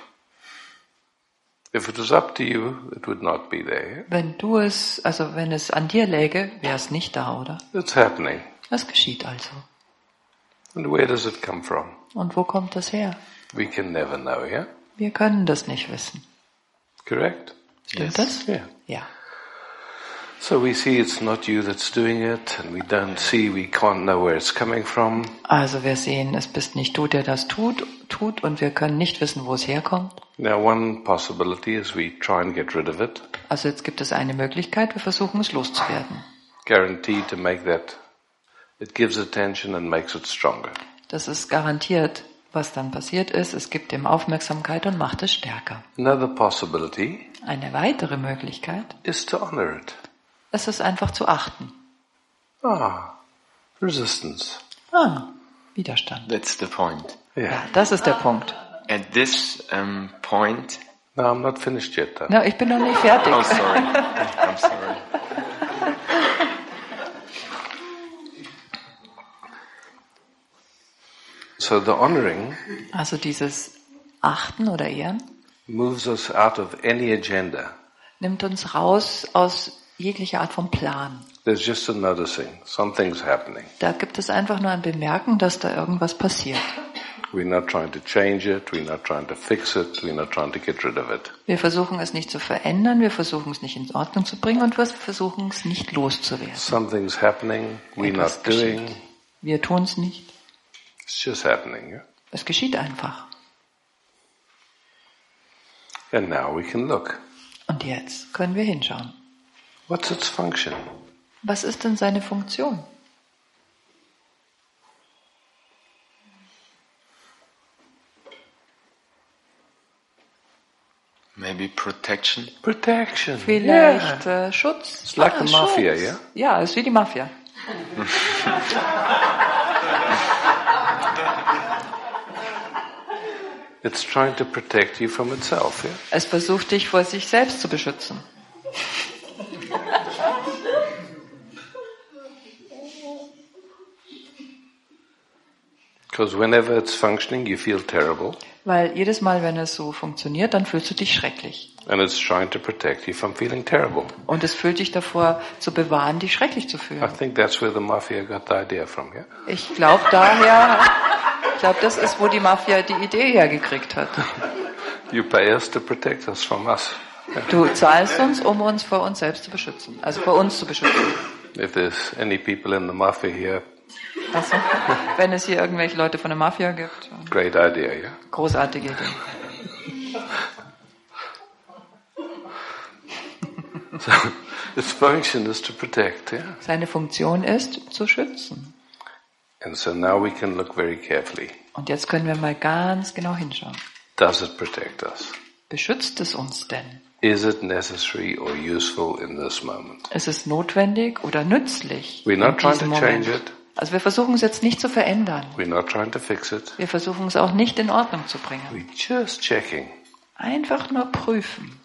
If it was up to you, it would not be there. Wenn du es, also wenn es an dir läge, wäre es nicht da, oder? It's happening. Das geschieht also. And where does it come from? Und wo kommt das her? We can never know, yeah? Wir können das nicht wissen. Correct? Stimmt Yes. das? Yeah. Ja. So we see it's not you that's doing it, and we don't see, we can't know where it's coming from. Also wir sehen, es bist nicht du, der das tut, tut und wir können nicht wissen, wo es herkommt. Now one possibility is we try and get rid of it, Also jetzt gibt es eine Möglichkeit, wir versuchen es loszuwerden. guaranteed to make that, it gives attention and makes it stronger. Das ist garantiert, was dann passiert ist. Es gibt ihm Aufmerksamkeit und macht es stärker. Another possibility Eine weitere Möglichkeit, is to honor it. es ist einfach zu achten. Ah, Resistance. Ah, Widerstand. That's the point. Yeah. Ja, das ist der Punkt. At this um, point, No, I'm not finished yet though. Na, ich bin noch nicht fertig. oh sorry, I'm sorry. So the honoring Also dieses Achten oder Ehren moves us out of any agenda. nimmt uns raus aus jeglicher Art von Plan. There's just a noticing. Something's happening. Da gibt es einfach nur ein Bemerken, dass da irgendwas passiert. We're not trying to change it. We're not trying to fix it. We're not trying to get rid of it. Wir versuchen es nicht zu verändern, wir versuchen es nicht in Ordnung zu bringen und wir versuchen es nicht loszuwerden. Something's happening. We're Etwas not doing. geschieht. Wir tun es nicht. It's just happening. Yeah? Es geschieht einfach. And now we can look. Und jetzt können wir hinschauen. What's its function? Was ist denn seine Funktion? Maybe protection. Protection. Vielleicht Yeah. äh, Schutz. It's like Ah, the mafia, Schutz. yeah? Ja, es ist wie die Mafia. It's trying to protect you from itself. Yeah? Es versucht dich vor sich selbst zu beschützen. Because whenever it's functioning, you feel terrible. Weil jedes Mal, wenn es so funktioniert, dann fühlst du dich schrecklich. And it's trying to protect you from feeling terrible. Und es fühlt dich davor zu bewahren, dich schrecklich zu I fühlen. think that's where the mafia got the idea from. Yeah? Ich glaube daher, ich glaube, das ist, wo die Mafia die Idee hergekriegt hat. You pay us to protect us from us. Du zahlst uns, um uns vor uns selbst zu beschützen. Also vor uns zu beschützen. If there's any people in the mafia here, Also, wenn es hier irgendwelche Leute von der Mafia gibt. great idea, yeah? Großartige Idee. So, its function is to protect, yeah? Seine Funktion ist, zu schützen. And so now we can look very carefully. Und jetzt können wir mal ganz genau hinschauen. Does it protect us? Beschützt es uns denn? Is it necessary or useful in this moment? Ist es notwendig oder nützlich We're not in trying diesem to Moment? change it. Also wir versuchen es jetzt nicht zu verändern. We're not trying to fix it. Wir versuchen es auch nicht in Ordnung zu bringen. We're just checking. Einfach nur prüfen.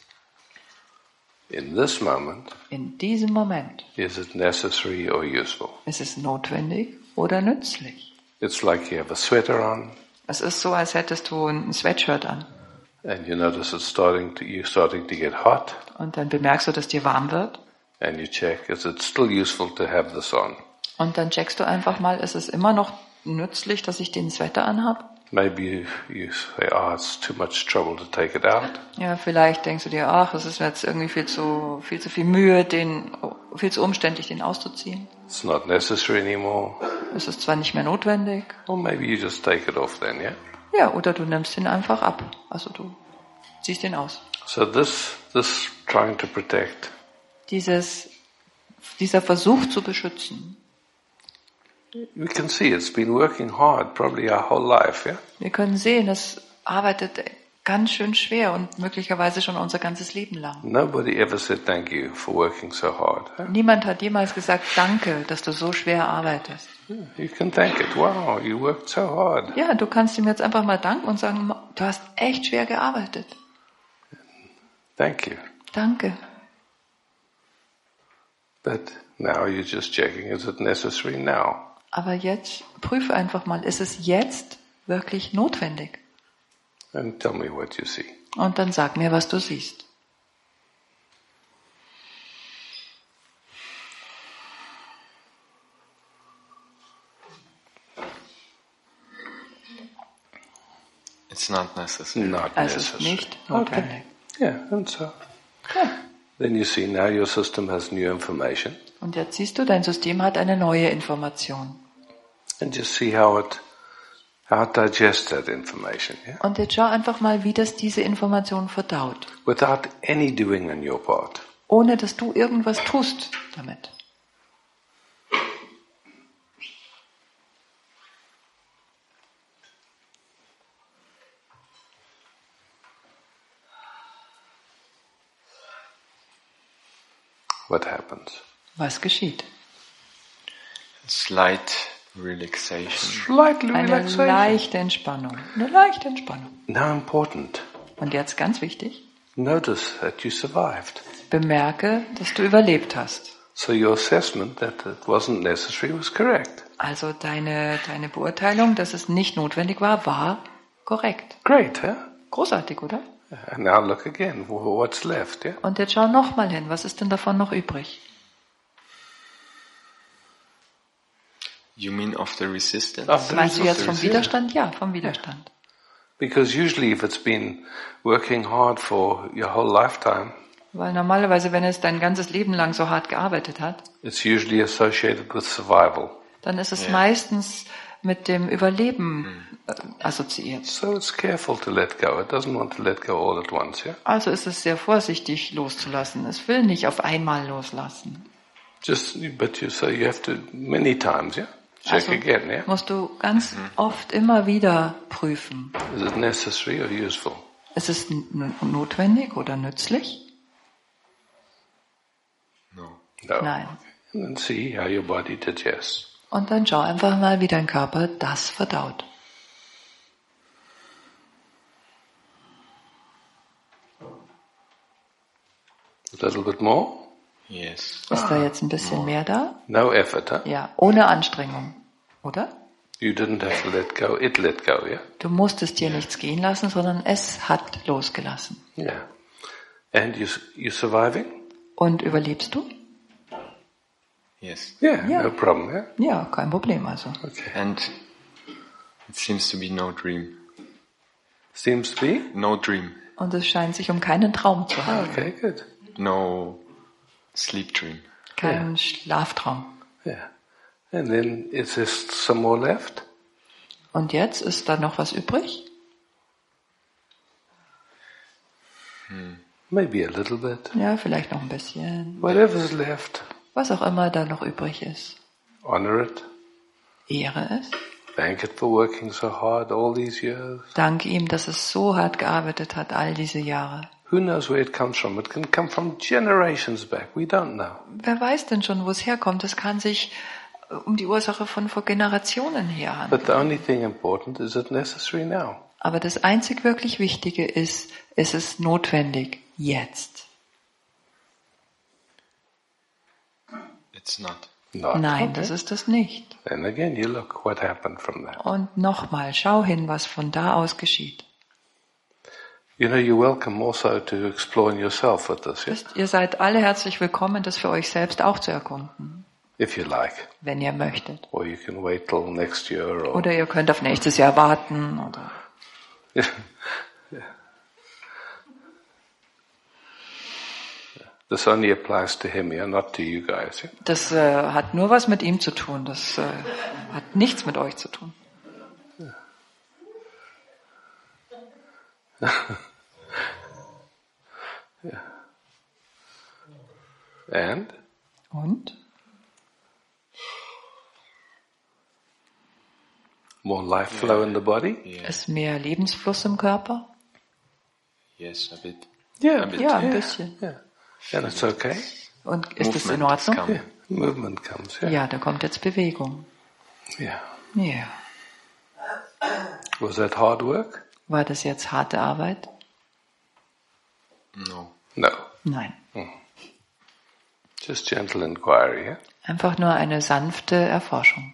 In this moment, In diesem Moment. is it necessary or useful? Ist es notwendig oder nützlich? It's like you have a sweater on Es ist so, als hättest du ein Sweatshirt an. and you notice it's starting to, you're starting to get hot Und dann bemerkst du, dass dir warm wird. and you check, is it still useful to have this on? Und dann checkst du einfach mal, ist es immer noch nützlich, dass ich den Sweater anhab? Maybe you, you say, oh, it's too much trouble to take it out. Ja, vielleicht denkst du dir, ach, es ist jetzt irgendwie viel zu, viel zu viel Mühe, den, viel zu umständlich, den auszuziehen. It's not necessary anymore. Es ist zwar nicht mehr notwendig. Or maybe you just take it off then, yeah? Ja, oder du nimmst den einfach ab. Also du ziehst den aus. So this, this trying to protect Dieses, dieser Versuch zu beschützen. we can see it's been working hard probably our whole life, yeah? Wir können sehen, es arbeitet ganz schön schwer und möglicherweise schon unser ganzes Leben lang. Nobody ever said thank you for working so hard. Huh? Niemand hat jemals gesagt, danke, dass du so schwer arbeitest. You can thank it. Wow, you worked so hard. Ja, du kannst ihm jetzt einfach mal danken und sagen, du hast echt schwer gearbeitet. Thank you. Danke. But now you're just checking, is it necessary now? Aber jetzt prüfe einfach mal, ist es jetzt wirklich notwendig? And tell me what you see. Und dann sag mir, was du siehst. It's not necessary. Not Es ist necessary. nicht notwendig. Yeah, and so. Then you see now your system has new information. Und jetzt siehst du, dein System hat eine neue Information. And just see how it how it digests that information, yeah? Und jetzt schau einfach mal, wie das diese Information verdaut. Without any doing on your part. Ohne dass du irgendwas tust damit. What happens? Was geschieht? Slight relaxation. Slightly Eine relaxation. leichte Entspannung. Eine leichte Entspannung. Now important. Und jetzt ganz wichtig, Notice that you survived. bemerke, dass du überlebt hast. So your assessment that it wasn't necessary was correct. Also deine, deine Beurteilung, dass es nicht notwendig war, war korrekt. Great, huh? Großartig, oder? And now look again. Wh- What's left, yeah? Und jetzt schau nochmal hin, was ist denn davon noch übrig? You mean of the resistance? Of the Meinst du jetzt vom resistance, yeah. Widerstand? Ja, vom Widerstand. Because usually if it's been working hard for your whole lifetime, Weil normalerweise, wenn es dein ganzes Leben lang so hart gearbeitet hat, it's usually associated with survival. dann ist es Ja. meistens mit dem Überleben äh, assoziiert. So it's careful to let go. It doesn't want to let go all at once, yeah? Also ist es sehr vorsichtig loszulassen. Es will nicht auf einmal loslassen. Just, but you, so you have to, many times, yeah? Check Also again, yeah? musst du ganz oft immer wieder prüfen. Is it necessary or useful? Ist es n- notwendig oder nützlich? No. No. Nein. And then see how your body digests. Und dann schau einfach mal, wie dein Körper das verdaut. A little bit more? Yes. Ist da jetzt ein bisschen mehr da? No effort, huh? Ja, ohne Anstrengung, oder? You didn't have to let go, it let go, yeah? Du musstest dir nichts gehen lassen, sondern es hat losgelassen. Yeah. And you, you surviving? Und überlebst du? Yes. Yeah, Yeah. no problem, yeah? Ja, kein Problem also. Okay. And it seems to be no dream. Seems to be? No dream. Und es scheint sich um keinen Traum zu handeln. Okay, good. No sleep dream. Kein Schlaftraum. Yeah. And then is there some more left? Und jetzt ist da noch was übrig? Maybe a little bit. Ja, vielleicht noch ein bisschen. Whatever's left, Was auch immer da noch übrig ist. honor it. Ehre es. Thank it for working so hard all these years. Dank ihm, dass es so hart gearbeitet hat, all diese Jahre. Who knows where it comes from? It can come from generations back. We don't know. Wer weiß denn schon, wo es herkommt? Es kann sich äh, um die Ursache von vor Generationen her handeln. But the only thing important is it necessary now. Aber das einzig wirklich Wichtige ist, es ist notwendig, jetzt. It's not. Not. Nein, Okay. das ist es nicht. Then again, you look what happened from that. Und nochmal, schau hin, was von da aus geschieht. You know, you're welcome also to explore yourself with this, yeah? Wisst, ihr seid alle herzlich willkommen, das für euch selbst auch zu erkunden, If you like. wenn ihr möchtet. Or you can wait till next year or... Oder ihr könnt auf nächstes Jahr warten. Oder Yeah. This only applies to him, yeah, not to you guys, yeah? das äh, hat nur was mit ihm zu tun. Das äh, hat nichts mit euch zu tun. And? Und? More life flow in the body? Yeah. Ist mehr Lebensfluss im Körper? Yes, a bit. Yeah, A bit. Ja, ein yeah, bisschen. yeah. And it's okay? Und ist es in Movement is Ordnung? coming. Yeah. Movement comes, yeah? Ja, da kommt jetzt Bewegung. Yeah. Ja. Was that hard work? War das jetzt harte Arbeit? No. No. Nein. Just gentle inquiry, yeah? Einfach nur eine sanfte Erforschung.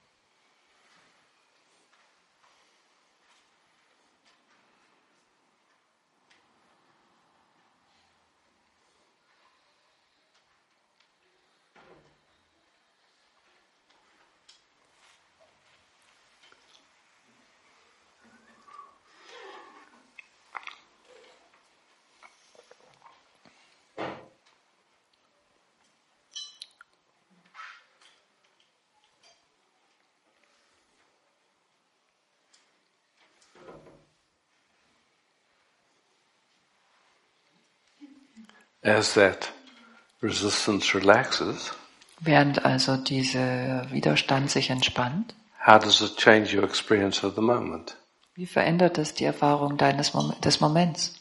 As that resistance relaxes, Während also dieser Widerstand sich entspannt, how does it change your experience of the moment? wie verändert es die Erfahrung deines Mom- des Moments?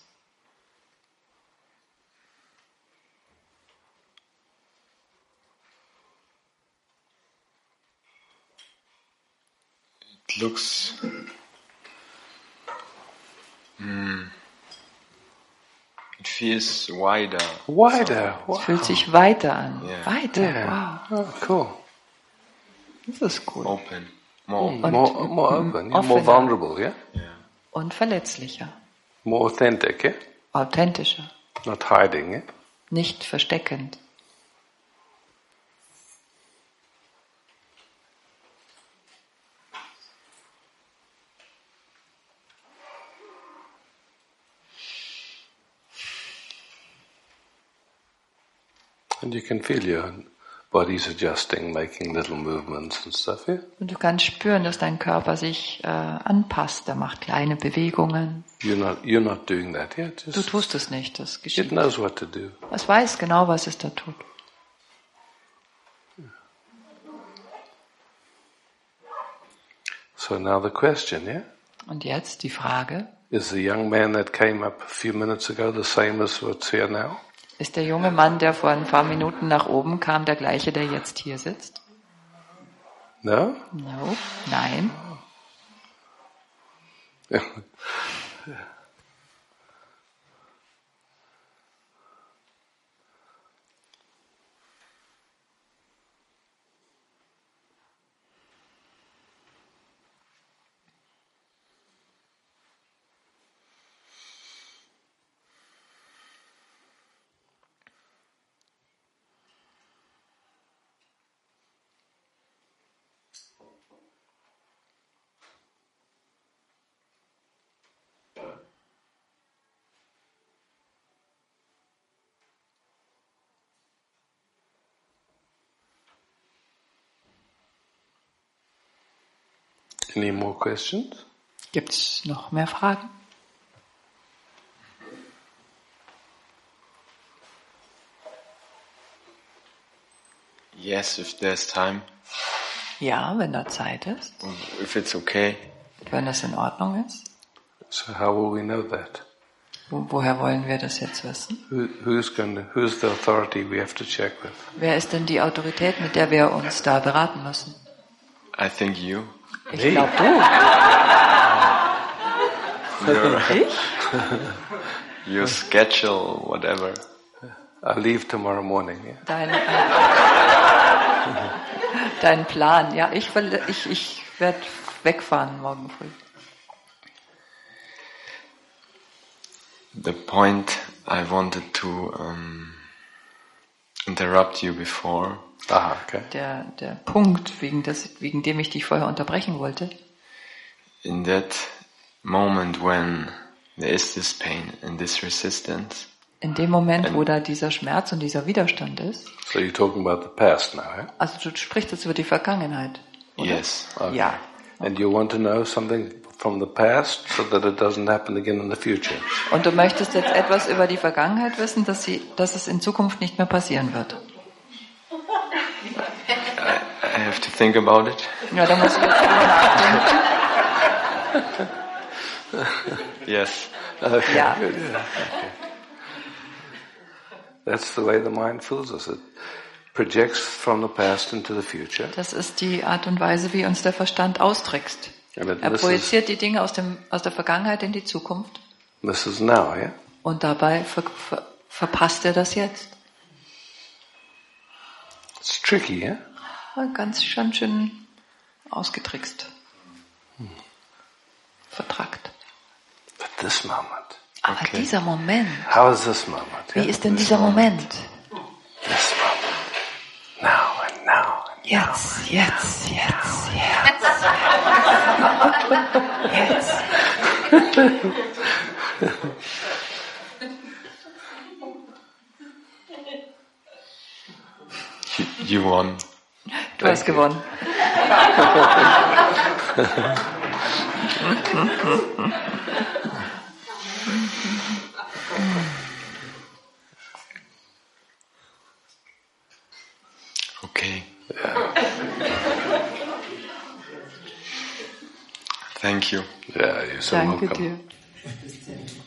it looks mm, it feels wider. Wider. Es Wow. fühlt sich weiter an. Yeah. Weiter, Yeah. wow. Oh, cool. Das ist cool. Open. More Mm, open. more, more open, yeah? more offener. vulnerable, yeah? Yeah. Und verletzlicher. More authentic, yeah? Authentischer. Not hiding, yeah? Nicht versteckend. And you can feel your body's adjusting, making little movements and stuff, yeah? Und du kannst spüren, dass dein Körper sich äh, anpasst. Er macht kleine Bewegungen. You're not, you're not doing that, yeah? Du Just, tust es nicht, das it geschieht. knows what to do. Es weiß genau, was es da tut. So now the question, yeah? Und jetzt die Frage, Is the young man that came up a few minutes ago the same as what's here now? ist der junge Mann, der vor ein paar Minuten nach oben kam, der gleiche, der jetzt hier sitzt? No? No. Nein. Any more questions? Gibt's noch mehr Fragen? Yes, if there's time. Ja, wenn da Zeit ist. If it's okay. Wenn das in Ordnung ist. So how will we know that? Wo, woher wollen wir das jetzt wissen? Who, who's going to, who's the authority we have to check with? Wer ist denn die Autorität, mit der wir uns da beraten müssen? I think you. Ich Me? glaube du. Ich? Your schedule, whatever. I'll leave tomorrow morning, yeah? Dein, äh, dein Plan. Ja, ich, will- ich, ich werde wegfahren morgen früh. The point I wanted to um, interrupt you before Ah, okay. Der, der Punkt, wegen, des, wegen dem ich dich vorher unterbrechen wollte, in that moment when there is this pain and this resistance, in dem Moment, wo da dieser Schmerz und dieser Widerstand ist, So you're talking about the past now, eh? also du sprichst jetzt über die Vergangenheit, oder? yes, Okay. Ja. And you want to know something from the past so that it doesn't happen again in the future. Und du möchtest jetzt etwas über die Vergangenheit wissen, dass, sie, dass es in Zukunft nicht mehr passieren wird. I have to think about it. Ja, da muss ich jetzt drüber nachdenken. Yes. Okay. Ja. Good, yeah. Okay. That's the way the mind fools us. It projects from the past into the future. Das ist die Art und Weise, wie uns der Verstand austrickst. And it, Er this, is, projiziert die Dinge aus, dem, aus der Vergangenheit in die Zukunft this is now, yeah? und dabei ver, ver, verpasst er das jetzt. It's tricky, yeah? Ganz ganz schön ausgetrickst. Vertrackt. But this moment, Aber dieser Moment, how is this moment? wie yeah? ist denn This dieser Moment? This moment. Now and now and Jetzt, jetzt, jetzt, jetzt. Jetzt. You, you won. Du hast gewonnen. Okay. Thank you. Yeah, you're so Danke welcome. dir.